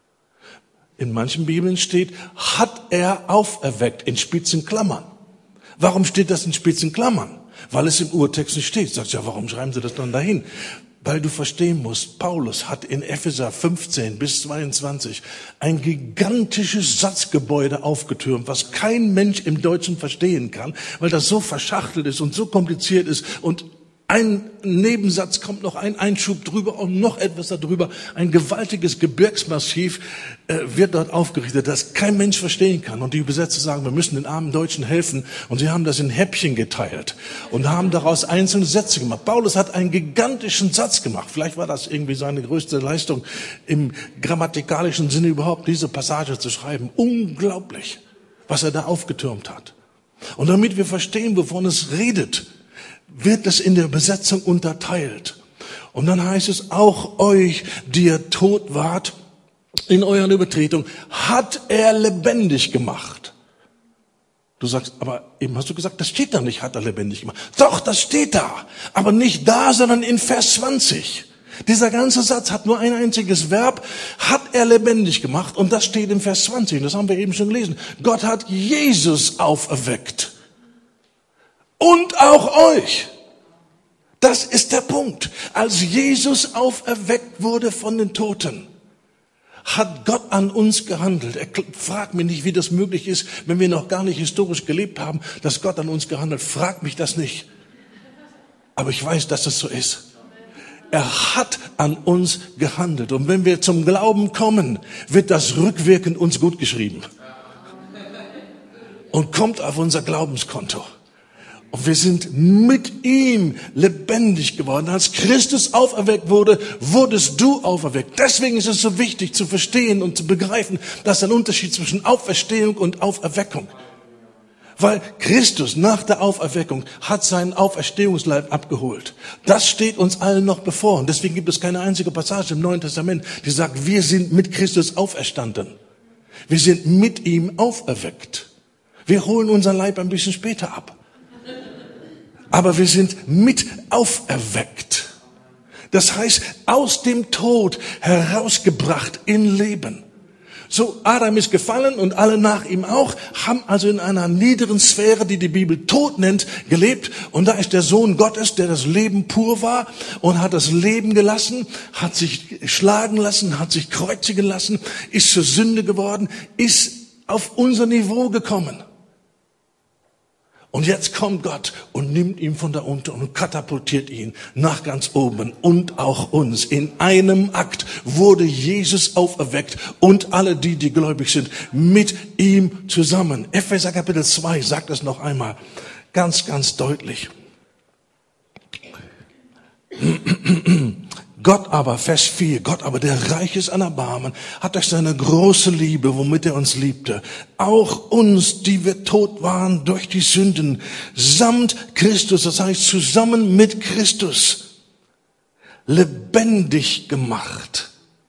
In manchen Bibeln steht, hat er auferweckt, in Spitzenklammern. Warum steht das in Spitzenklammern? Weil es im Urtext nicht steht. Sagst ja, warum schreiben sie das dann dahin? Weil du verstehen musst, Paulus hat in Epheser fünfzehn bis zweiundzwanzig ein gigantisches Satzgebäude aufgetürmt, was kein Mensch im Deutschen verstehen kann, weil das so verschachtelt ist und so kompliziert ist und ein Nebensatz kommt noch, ein Einschub drüber und noch etwas darüber. Ein gewaltiges Gebirgsmassiv äh, wird dort aufgerichtet, das kein Mensch verstehen kann. Und die Übersetzer sagen, wir müssen den armen Deutschen helfen. Und sie haben das in Häppchen geteilt und haben daraus einzelne Sätze gemacht. Paulus hat einen gigantischen Satz gemacht. Vielleicht war das irgendwie seine größte Leistung im grammatikalischen Sinne überhaupt, diese Passage zu schreiben. Unglaublich, was er da aufgetürmt hat. Und damit wir verstehen, wovon es redet, wird es in der Übersetzung unterteilt. Und dann heißt es, auch euch, die ihr tot wart, in euren Übertretungen, hat er lebendig gemacht. Du sagst, aber eben hast du gesagt, das steht da nicht, hat er lebendig gemacht. Doch, das steht da. Aber nicht da, sondern in Vers zwanzig. Dieser ganze Satz hat nur ein einziges Verb, hat er lebendig gemacht. Und das steht in Vers zwanzig. Das haben wir eben schon gelesen. Gott hat Jesus auferweckt. Und auch euch. Das ist der Punkt. Als Jesus auferweckt wurde von den Toten, hat Gott an uns gehandelt. Er fragt mich nicht, wie das möglich ist, wenn wir noch gar nicht historisch gelebt haben, dass Gott an uns gehandelt. Fragt mich das nicht. Aber ich weiß, dass es so ist. Er hat an uns gehandelt. Und wenn wir zum Glauben kommen, wird das rückwirkend uns gut geschrieben. Und kommt auf unser Glaubenskonto. Und wir sind mit ihm lebendig geworden. Als Christus auferweckt wurde, wurdest du auferweckt. Deswegen ist es so wichtig zu verstehen und zu begreifen, dass ein Unterschied zwischen Auferstehung und Auferweckung. Weil Christus nach der Auferweckung hat seinen Auferstehungsleib abgeholt. Das steht uns allen noch bevor. Und deswegen gibt es keine einzige Passage im Neuen Testament, die sagt, wir sind mit Christus auferstanden. Wir sind mit ihm auferweckt. Wir holen unseren Leib ein bisschen später ab. Aber wir sind mit auferweckt. Das heißt, aus dem Tod herausgebracht in Leben. So, Adam ist gefallen und alle nach ihm auch, haben also in einer niederen Sphäre, die die Bibel Tod nennt, gelebt. Und da ist der Sohn Gottes, der das Leben pur war und hat das Leben gelassen, hat sich schlagen lassen, hat sich kreuzigen lassen, ist zur Sünde geworden, ist auf unser Niveau gekommen. Und jetzt kommt Gott und nimmt ihn von da unten und katapultiert ihn nach ganz oben und auch uns. In einem Akt wurde Jesus auferweckt und alle die, die gläubig sind, mit ihm zusammen. Epheser Kapitel zwei sagt es noch einmal ganz, ganz deutlich. Gott aber, Vers vier, Gott aber, der reich ist an Erbarmen, hat durch seine große Liebe, womit er uns liebte, auch uns, die wir tot waren durch die Sünden, samt Christus, das heißt zusammen mit Christus, lebendig gemacht.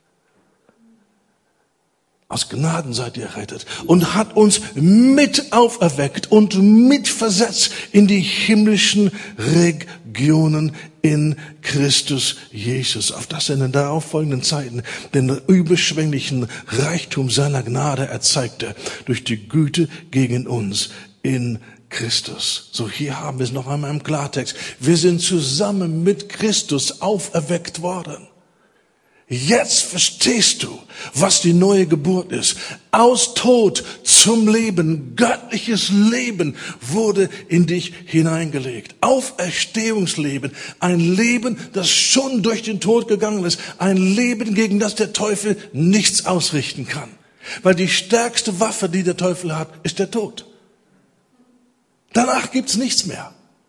Aus Gnaden seid ihr errettet und hat uns mit auferweckt und mit versetzt in die himmlischen Regionen in Christus Jesus, auf das er in den darauffolgenden Zeiten den überschwänglichen Reichtum seiner Gnade erzeigte durch die Güte gegen uns in Christus. So, hier haben wir es noch einmal im Klartext. Wir sind zusammen mit Christus auferweckt worden. Jetzt verstehst du, was die neue Geburt ist. Aus Tod zum Leben, göttliches Leben wurde in dich hineingelegt. Auferstehungsleben, ein Leben, das schon durch den Tod gegangen ist. Ein Leben, gegen das der Teufel nichts ausrichten kann. Weil die stärkste Waffe, die der Teufel hat, ist der Tod. Danach gibt's nichts mehr.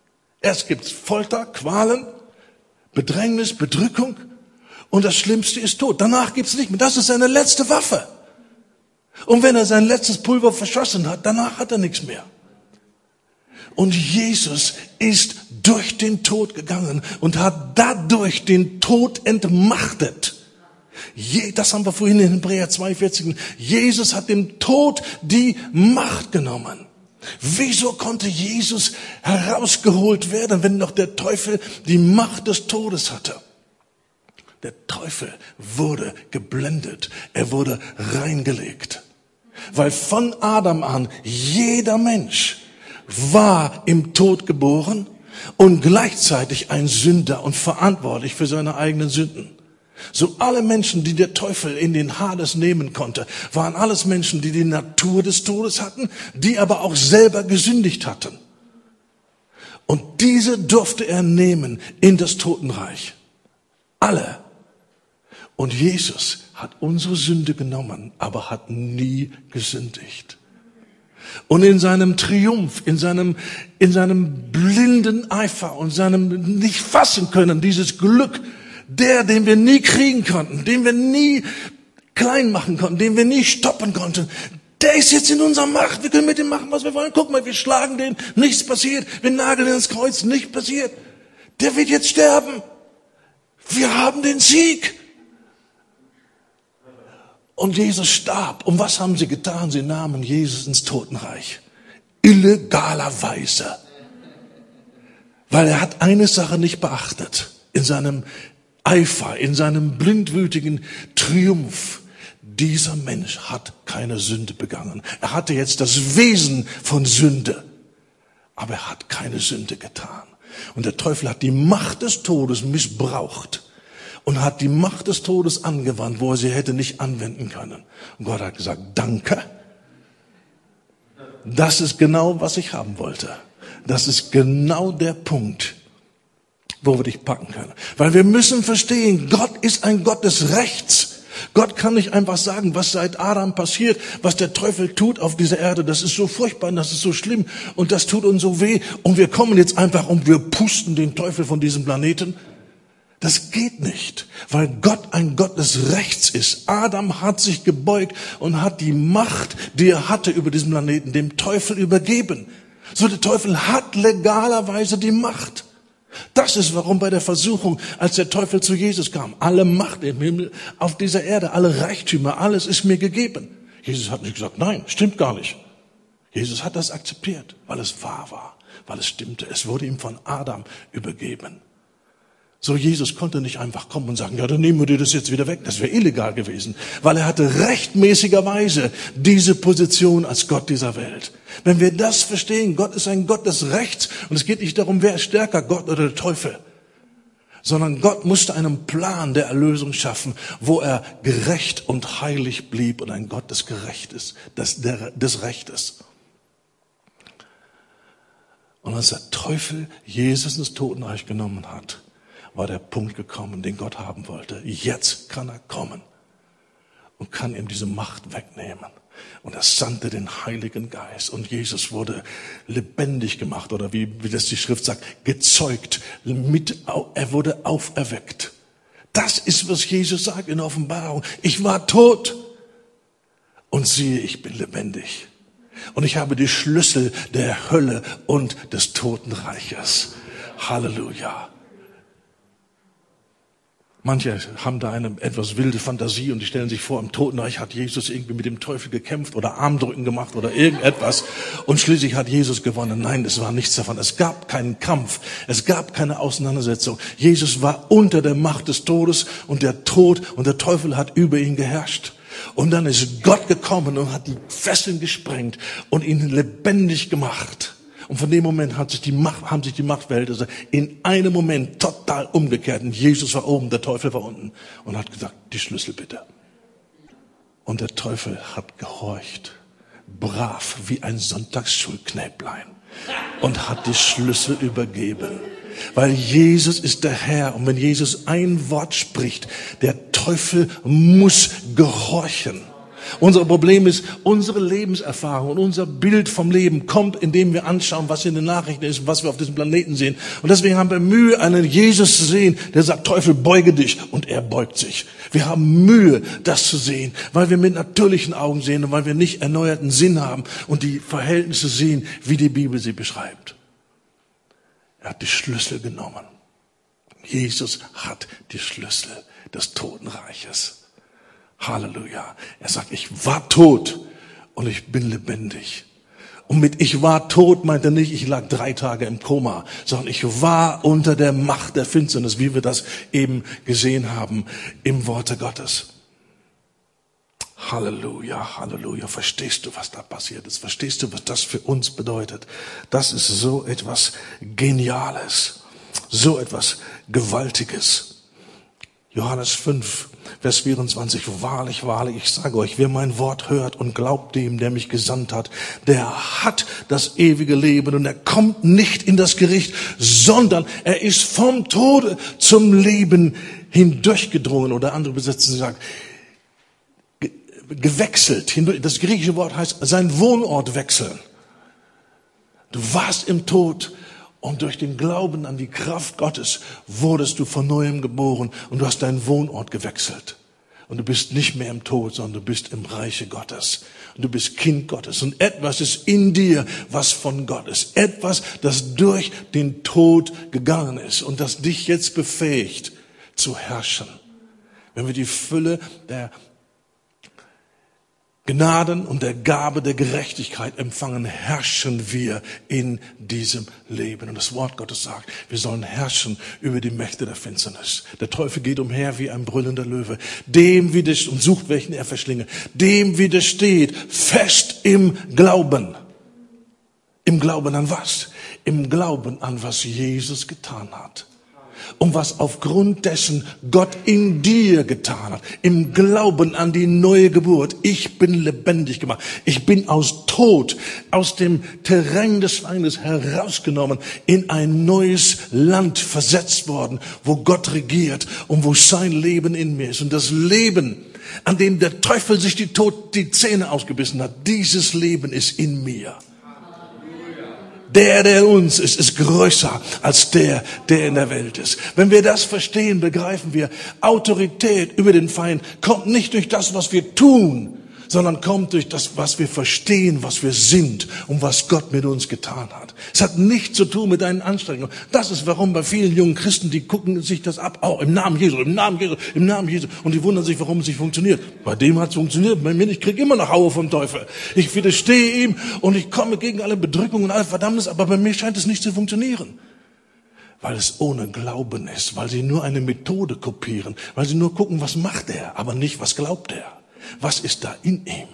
Erst gibt's Folter, Qualen, Bedrängnis, Bedrückung und das Schlimmste ist Tod. Danach gibt's nicht mehr. Das ist seine letzte Waffe. Und wenn er sein letztes Pulver verschossen hat, danach hat er nichts mehr. Und Jesus ist durch den Tod gegangen und hat dadurch den Tod entmachtet. Je, das haben wir vorhin in Hebräer zwei vierzig. Jesus hat dem Tod die Macht genommen. Wieso konnte Jesus herausgeholt werden, wenn noch der Teufel die Macht des Todes hatte? Der Teufel wurde geblendet. Er wurde reingelegt. Weil von Adam an jeder Mensch war im Tod geboren und gleichzeitig ein Sünder und verantwortlich für seine eigenen Sünden. So alle Menschen, die der Teufel in den Hades nehmen konnte, waren alles Menschen, die die Natur des Todes hatten, die aber auch selber gesündigt hatten. Und diese durfte er nehmen in das Totenreich. Alle. Und Jesus hat unsere Sünde genommen, aber hat nie gesündigt. Und in seinem Triumph, in seinem, in seinem blinden Eifer und seinem nicht fassen können, dieses Glück, der, den wir nie kriegen konnten, den wir nie klein machen konnten, den wir nie stoppen konnten, der ist jetzt in unserer Macht. Wir können mit ihm machen, was wir wollen. Guck mal, wir schlagen den, nichts passiert. Wir nageln ihn ins Kreuz, nichts passiert. Der wird jetzt sterben. Wir haben den Sieg. Und Jesus starb. Und was haben sie getan? Sie nahmen Jesus ins Totenreich. Illegalerweise. Weil er hat eine Sache nicht beachtet. In seinem Eifer, in seinem blindwütigen Triumph. Dieser Mensch hat keine Sünde begangen. Er hatte jetzt das Wesen von Sünde. Aber er hat keine Sünde getan. Und der Teufel hat die Macht des Todes missbraucht. Und hat die Macht des Todes angewandt, wo er sie hätte nicht anwenden können. Und Gott hat gesagt, danke. Das ist genau, was ich haben wollte. Das ist genau der Punkt, wo wir dich packen können. Weil wir müssen verstehen, Gott ist ein Gott des Rechts. Gott kann nicht einfach sagen, was seit Adam passiert, was der Teufel tut auf dieser Erde. Das ist so furchtbar und das ist so schlimm und das tut uns so weh. Und wir kommen jetzt einfach und wir pusten den Teufel von diesem Planeten. Das geht nicht, weil Gott ein Gott des Rechts ist. Adam hat sich gebeugt und hat die Macht, die er hatte über diesen Planeten, dem Teufel übergeben. So, der Teufel hat legalerweise die Macht. Das ist, warum bei der Versuchung, als der Teufel zu Jesus kam, alle Macht im Himmel, auf dieser Erde, alle Reichtümer, alles ist mir gegeben. Jesus hat nicht gesagt, nein, stimmt gar nicht. Jesus hat das akzeptiert, weil es wahr war, weil es stimmte. Es wurde ihm von Adam übergeben. So, Jesus konnte nicht einfach kommen und sagen, ja, dann nehmen wir dir das jetzt wieder weg. Das wäre illegal gewesen, weil er hatte rechtmäßigerweise diese Position als Gott dieser Welt. Wenn wir das verstehen, Gott ist ein Gott des Rechts und es geht nicht darum, wer ist stärker, Gott oder der Teufel, sondern Gott musste einen Plan der Erlösung schaffen, wo er gerecht und heilig blieb und ein Gott des Gerechtes, des, der, des Rechtes. Und als der Teufel Jesus ins Totenreich genommen hat, war der Punkt gekommen, den Gott haben wollte. Jetzt kann er kommen und kann ihm diese Macht wegnehmen. Und er sandte den Heiligen Geist und Jesus wurde lebendig gemacht oder wie, wie das die Schrift sagt, gezeugt. Mit, er wurde auferweckt. Das ist, was Jesus sagt in der Offenbarung. Ich war tot und siehe, ich bin lebendig. Und ich habe die Schlüssel der Hölle und des Totenreiches. Halleluja. Manche haben da eine etwas wilde Fantasie und die stellen sich vor, im Totenreich hat Jesus irgendwie mit dem Teufel gekämpft oder Armdrücken gemacht oder irgendetwas und schließlich hat Jesus gewonnen. Nein, es war nichts davon. Es gab keinen Kampf. Es gab keine Auseinandersetzung. Jesus war unter der Macht des Todes und der Tod und der Teufel hat über ihn geherrscht. Und dann ist Gott gekommen und hat die Fesseln gesprengt und ihn lebendig gemacht. Und von dem Moment hat sich die Macht, haben sich die Machtverhältnisse in einem Moment total umgekehrt. Und Jesus war oben, der Teufel war unten und hat gesagt, die Schlüssel bitte. Und der Teufel hat gehorcht, brav wie ein Sonntagsschulknäblein und hat die Schlüssel übergeben. Weil Jesus ist der Herr und wenn Jesus ein Wort spricht, der Teufel muss gehorchen. Unser Problem ist, unsere Lebenserfahrung und unser Bild vom Leben kommt, indem wir anschauen, was in den Nachrichten ist und was wir auf diesem Planeten sehen. Und deswegen haben wir Mühe, einen Jesus zu sehen, der sagt, Teufel, beuge dich. Und er beugt sich. Wir haben Mühe, das zu sehen, weil wir mit natürlichen Augen sehen und weil wir nicht erneuerten Sinn haben und die Verhältnisse sehen, wie die Bibel sie beschreibt. Er hat die Schlüssel genommen. Jesus hat die Schlüssel des Totenreiches. Halleluja. Er sagt, ich war tot und ich bin lebendig. Und mit ich war tot meint er nicht, ich lag drei Tage im Koma, sondern ich war unter der Macht der Finsternis, wie wir das eben gesehen haben im Worte Gottes. Halleluja, Halleluja. Verstehst du, was da passiert ist? Verstehst du, was das für uns bedeutet? Das ist so etwas Geniales, so etwas Gewaltiges. Johannes fünf, Vers vierundzwanzig. Wahrlich, wahrlich, ich sage euch, wer mein Wort hört und glaubt dem, der mich gesandt hat, der hat das ewige Leben und er kommt nicht in das Gericht, sondern er ist vom Tode zum Leben hindurchgedrungen. Oder andere Übersetzungen sagen, gewechselt. Das griechische Wort heißt, sein Wohnort wechseln. Du warst im Tod. Und durch den Glauben an die Kraft Gottes wurdest du von Neuem geboren und du hast deinen Wohnort gewechselt. Und du bist nicht mehr im Tod, sondern du bist im Reiche Gottes. Und du bist Kind Gottes. Und etwas ist in dir, was von Gott ist. Etwas, das durch den Tod gegangen ist und das dich jetzt befähigt zu herrschen. Wenn wir die Fülle der Gnaden und der Gabe der Gerechtigkeit empfangen, herrschen wir in diesem Leben. Und das Wort Gottes sagt, wir sollen herrschen über die Mächte der Finsternis. Der Teufel geht umher wie ein brüllender Löwe. Dem widersteht und sucht, welchen er verschlinge. Dem widersteht fest im Glauben. Im Glauben an was? Im Glauben an was Jesus getan hat. Um was aufgrund dessen Gott in dir getan hat. Im Glauben an die neue Geburt. Ich bin lebendig gemacht. Ich bin aus Tod, aus dem Terrain des Feindes herausgenommen, in ein neues Land versetzt worden, wo Gott regiert und wo sein Leben in mir ist. Und das Leben, an dem der Teufel sich die, Tod, die Zähne ausgebissen hat, dieses Leben ist in mir. Der, der in uns ist, ist größer als der, der in der Welt ist. Wenn wir das verstehen, begreifen wir, Autorität über den Feind kommt nicht durch das, was wir tun, sondern kommt durch das, was wir verstehen, was wir sind und was Gott mit uns getan hat. Es hat nichts zu tun mit deinen Anstrengungen. Das ist, warum bei vielen jungen Christen, die gucken sich das ab, oh, im Namen Jesu, im Namen Jesu, im Namen Jesu. Und die wundern sich, warum es nicht funktioniert. Bei dem hat es funktioniert, bei mir nicht. Ich kriege immer noch Haue vom Teufel. Ich widerstehe ihm und ich komme gegen alle Bedrückungen und alle Verdammnis, aber bei mir scheint es nicht zu funktionieren. Weil es ohne Glauben ist, weil sie nur eine Methode kopieren, weil sie nur gucken, was macht er, aber nicht, was glaubt er. Was ist da in ihm?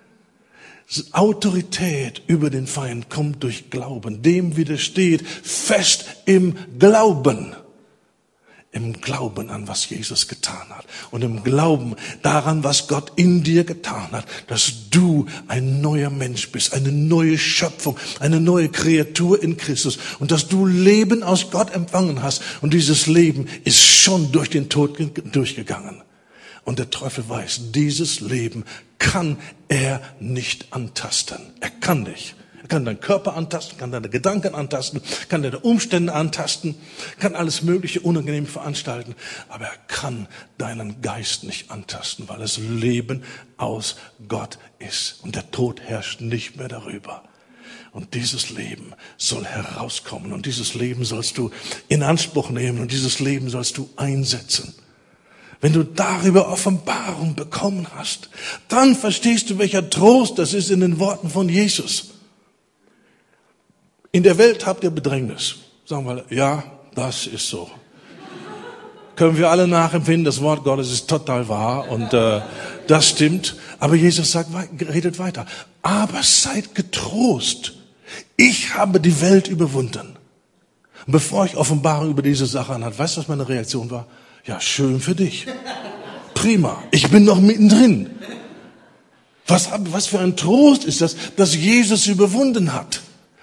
Autorität über den Feind kommt durch Glauben. Dem widersteht fest im Glauben. Im Glauben an, was Jesus getan hat. Und im Glauben daran, was Gott in dir getan hat. Dass du ein neuer Mensch bist, eine neue Schöpfung, eine neue Kreatur in Christus. Und dass du Leben aus Gott empfangen hast. Und dieses Leben ist schon durch den Tod durchgegangen. Und der Teufel weiß, dieses Leben kann er nicht antasten. Er kann nicht. Er kann deinen Körper antasten, kann deine Gedanken antasten, kann deine Umstände antasten, kann alles Mögliche unangenehm veranstalten. Aber er kann deinen Geist nicht antasten, weil es Leben aus Gott ist. Und der Tod herrscht nicht mehr darüber. Und dieses Leben soll herauskommen. Und dieses Leben sollst du in Anspruch nehmen. Und dieses Leben sollst du einsetzen. Wenn du darüber Offenbarung bekommen hast, dann verstehst du, welcher Trost das ist in den Worten von Jesus. In der Welt habt ihr Bedrängnis. Sagen wir, ja, das ist so. Können wir alle nachempfinden, das Wort Gottes ist total wahr und äh, das stimmt. Aber Jesus sagt, redet weiter. Aber seid getrost. Ich habe die Welt überwunden. Und bevor ich Offenbarung über diese Sache anhatte, weißt du, was meine Reaktion war? Ja, schön für dich. Prima. Ich bin noch mittendrin. Was, was für ein Trost ist das, dass Jesus überwunden hat.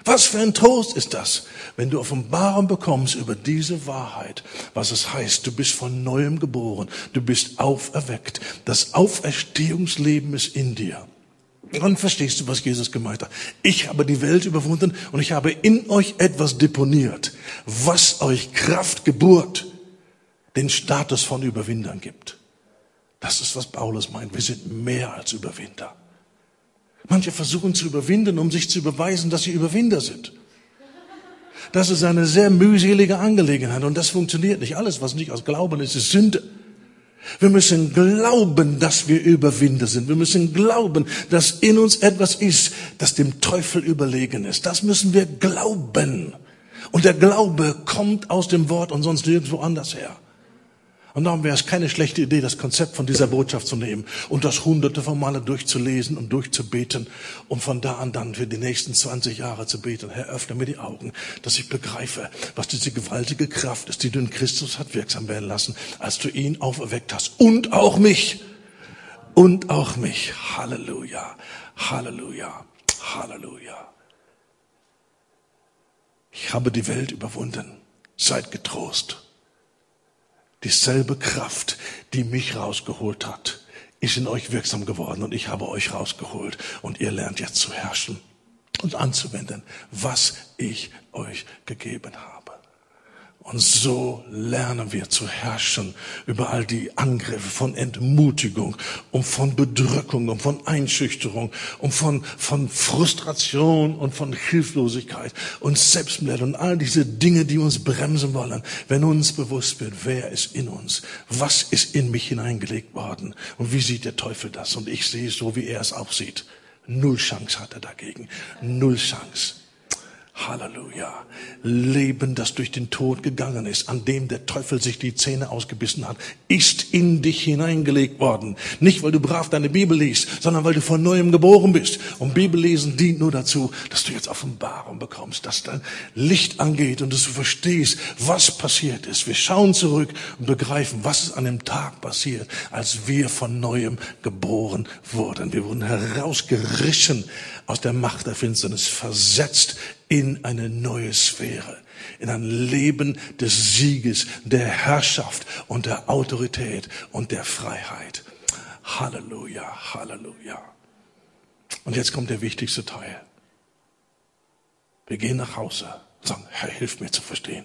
Was für ein Trost ist das, wenn du Offenbarung bekommst über diese Wahrheit, was es heißt, du bist von Neuem geboren, du bist auferweckt, das Auferstehungsleben ist in dir. Dann verstehst du, was Jesus gemeint hat. Ich habe die Welt überwunden und ich habe in euch etwas deponiert, was euch Kraft, Geburt, den Status von Überwindern gibt. Das ist, was Paulus meint. Wir sind mehr als Überwinder. Manche versuchen zu überwinden, um sich zu beweisen, dass sie Überwinder sind. Das ist eine sehr mühselige Angelegenheit und das funktioniert nicht. Alles, was nicht aus Glauben ist, ist Sünde. Wir müssen glauben, dass wir Überwinder sind. Wir müssen glauben, dass in uns etwas ist, das dem Teufel überlegen ist. Das müssen wir glauben. Und der Glaube kommt aus dem Wort und sonst nirgendwo anders her. Und darum wäre es keine schlechte Idee, das Konzept von dieser Botschaft zu nehmen und das hunderte von Male durchzulesen und durchzubeten und von da an dann für die nächsten zwanzig Jahre zu beten. Herr, öffne mir die Augen, dass ich begreife, was diese gewaltige Kraft ist, die du in Christus hat wirksam werden lassen, als du ihn auferweckt hast. Und auch mich. Und auch mich. Halleluja. Halleluja. Halleluja. Ich habe die Welt überwunden. Seid getrost. Dieselbe Kraft, die mich rausgeholt hat, ist in euch wirksam geworden und ich habe euch rausgeholt und ihr lernt jetzt zu herrschen und anzuwenden, was ich euch gegeben habe. Und so lernen wir zu herrschen über all die Angriffe von Entmutigung und von Bedrückung und von Einschüchterung und von, von Frustration und von Hilflosigkeit und Selbstmitleid und all diese Dinge, die uns bremsen wollen, wenn uns bewusst wird, wer ist in uns, was ist in mich hineingelegt worden und wie sieht der Teufel das und ich sehe es so, wie er es auch sieht. Null Chance hat er dagegen, null Chance. Halleluja. Leben, das durch den Tod gegangen ist, an dem der Teufel sich die Zähne ausgebissen hat, ist in dich hineingelegt worden. Nicht, weil du brav deine Bibel liest, sondern weil du von Neuem geboren bist. Und Bibellesen dient nur dazu, dass du jetzt Offenbarung bekommst, dass dein Licht angeht und dass du verstehst, was passiert ist. Wir schauen zurück und begreifen, was ist an dem Tag passiert, als wir von Neuem geboren wurden. Wir wurden herausgerissen aus der Macht der Finsternis, versetzt in eine neue Sphäre, in ein Leben des Sieges, der Herrschaft und der Autorität und der Freiheit. Halleluja, Halleluja. Und jetzt kommt der wichtigste Teil. Wir gehen nach Hause und sagen, Herr, hilf mir zu verstehen.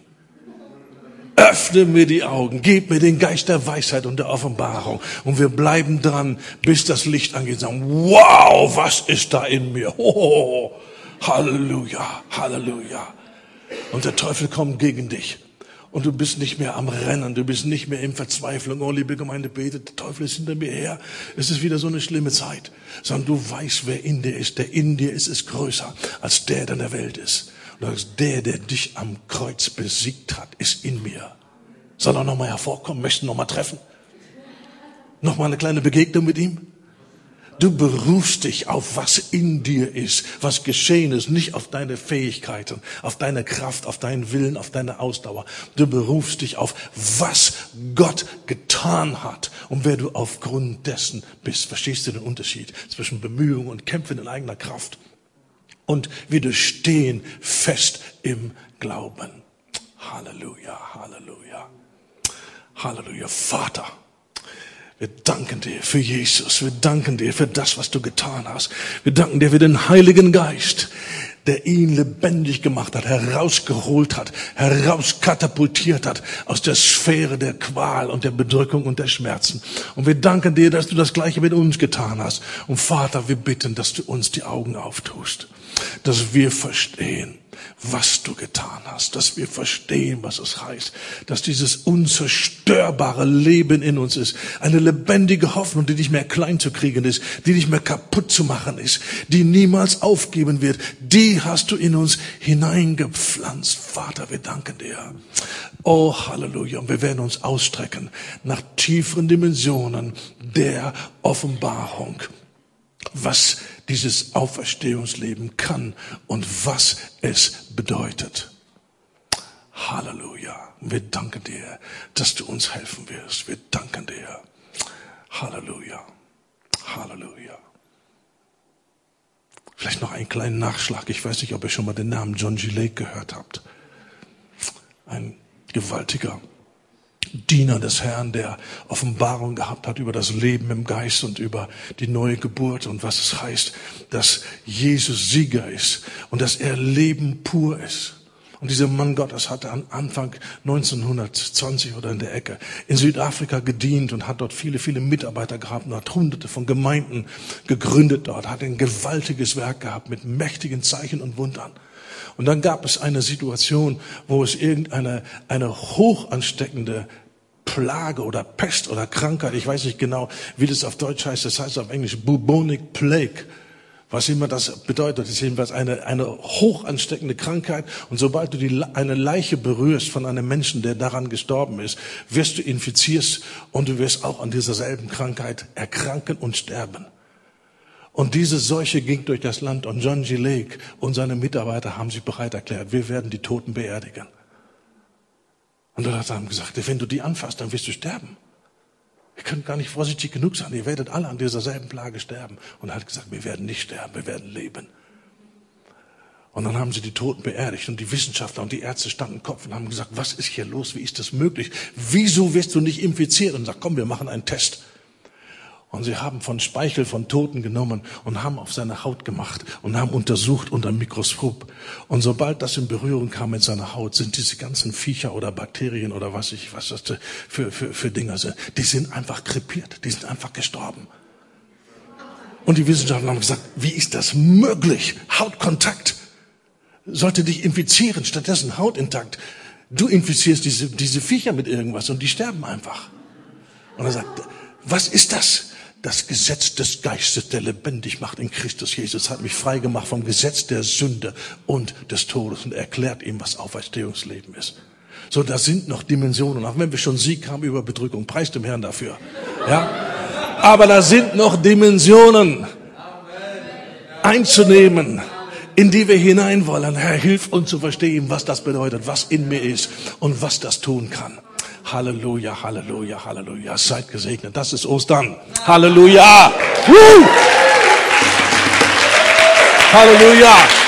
Öffne mir die Augen, gib mir den Geist der Weisheit und der Offenbarung. Und wir bleiben dran, bis das Licht angeht und sagen, wow, was ist da in mir? Oh, Halleluja, Halleluja. Und der Teufel kommt gegen dich. Und du bist nicht mehr am Rennen, du bist nicht mehr in Verzweiflung. Oh, liebe Gemeinde, betet, der Teufel ist hinter mir her. Es ist wieder so eine schlimme Zeit. Sondern du weißt, wer in dir ist. Der in dir ist, ist größer als der, der in der Welt ist. Und du sagst, der, der dich am Kreuz besiegt hat, ist in mir. Soll er nochmal hervorkommen? Möchtest du nochmal treffen? Nochmal eine kleine Begegnung mit ihm? Du berufst dich auf, was in dir ist, was geschehen ist, nicht auf deine Fähigkeiten, auf deine Kraft, auf deinen Willen, auf deine Ausdauer. Du berufst dich auf, was Gott getan hat und wer du aufgrund dessen bist. Verstehst du den Unterschied zwischen Bemühungen und Kämpfen in eigener Kraft? Und wir stehen fest im Glauben. Halleluja, Halleluja, Halleluja. Vater, wir danken dir für Jesus. Wir danken dir für das, was du getan hast. Wir danken dir für den Heiligen Geist, der ihn lebendig gemacht hat, herausgeholt hat, herauskatapultiert hat aus der Sphäre der Qual und der Bedrückung und der Schmerzen. Und wir danken dir, dass du das Gleiche mit uns getan hast. Und Vater, wir bitten, dass du uns die Augen auftust, dass wir verstehen, was du getan hast, dass wir verstehen, was es heißt, dass dieses unzerstörbare Leben in uns ist, eine lebendige Hoffnung, die nicht mehr klein zu kriegen ist, die nicht mehr kaputt zu machen ist, die niemals aufgeben wird, die hast du in uns hineingepflanzt. Vater, wir danken dir. Oh, Halleluja. Und wir werden uns ausstrecken nach tieferen Dimensionen der Offenbarung, was dieses Auferstehungsleben kann und was es bedeutet. Halleluja. Wir danken dir, dass du uns helfen wirst. Wir danken dir. Halleluja. Halleluja. Vielleicht noch einen kleinen Nachschlag. Ich weiß nicht, ob ihr schon mal den Namen John G. Lake gehört habt. Ein gewaltiger Diener des Herrn, der Offenbarung gehabt hat über das Leben im Geist und über die neue Geburt und was es heißt, dass Jesus Sieger ist und dass er Leben pur ist. Und dieser Mann Gottes hatte am Anfang neunzehnhundertzwanzig oder in der Ecke in Südafrika gedient und hat dort viele, viele Mitarbeiter gehabt und hat hunderte von Gemeinden gegründet dort, hat ein gewaltiges Werk gehabt mit mächtigen Zeichen und Wundern. Und dann gab es eine Situation, wo es irgendeine eine hoch ansteckende Plage oder Pest oder Krankheit, ich weiß nicht genau, wie das auf Deutsch heißt, das heißt auf Englisch Bubonic Plague. Was immer das bedeutet, ist jedenfalls eine, eine hoch ansteckende Krankheit. Und sobald du die, eine Leiche berührst von einem Menschen, der daran gestorben ist, wirst du infiziert und du wirst auch an dieser selben Krankheit erkranken und sterben. Und diese Seuche ging durch das Land und John G. Lake und seine Mitarbeiter haben sich bereit erklärt, wir werden die Toten beerdigen. Und dann hat er gesagt, wenn du die anfasst, dann wirst du sterben. Wir können gar nicht vorsichtig genug sein, ihr werdet alle an dieser selben Plage sterben. Und er hat gesagt, wir werden nicht sterben, wir werden leben. Und dann haben sie die Toten beerdigt und die Wissenschaftler und die Ärzte standen Kopf und haben gesagt, was ist hier los, wie ist das möglich? Wieso wirst du nicht infiziert? Und sagt, komm, wir machen einen Test. Und sie haben von Speichel von Toten genommen und haben auf seine Haut gemacht und haben untersucht unter dem Mikroskop. Und sobald das in Berührung kam mit seiner Haut, sind diese ganzen Viecher oder Bakterien oder was ich, was das für, für, für Dinger sind, die sind einfach krepiert, die sind einfach gestorben. Und die Wissenschaftler haben gesagt, wie ist das möglich? Hautkontakt sollte dich infizieren, stattdessen Haut intakt. Du infizierst diese, diese Viecher mit irgendwas und die sterben einfach. Und er sagt, was ist das? Das Gesetz des Geistes, der lebendig macht in Christus Jesus, hat mich frei gemacht vom Gesetz der Sünde und des Todes und erklärt ihm, was Auferstehungsleben ist. So, da sind noch Dimensionen, auch wenn wir schon Sieg haben über Bedrückung. Preis dem Herrn dafür. Ja? Aber da sind noch Dimensionen einzunehmen, in die wir hinein wollen. Herr, hilf uns zu verstehen, was das bedeutet, was in mir ist und was das tun kann. Halleluja, Halleluja, Halleluja. Seid gesegnet. Das ist Ostern. Halleluja. Woo! Halleluja.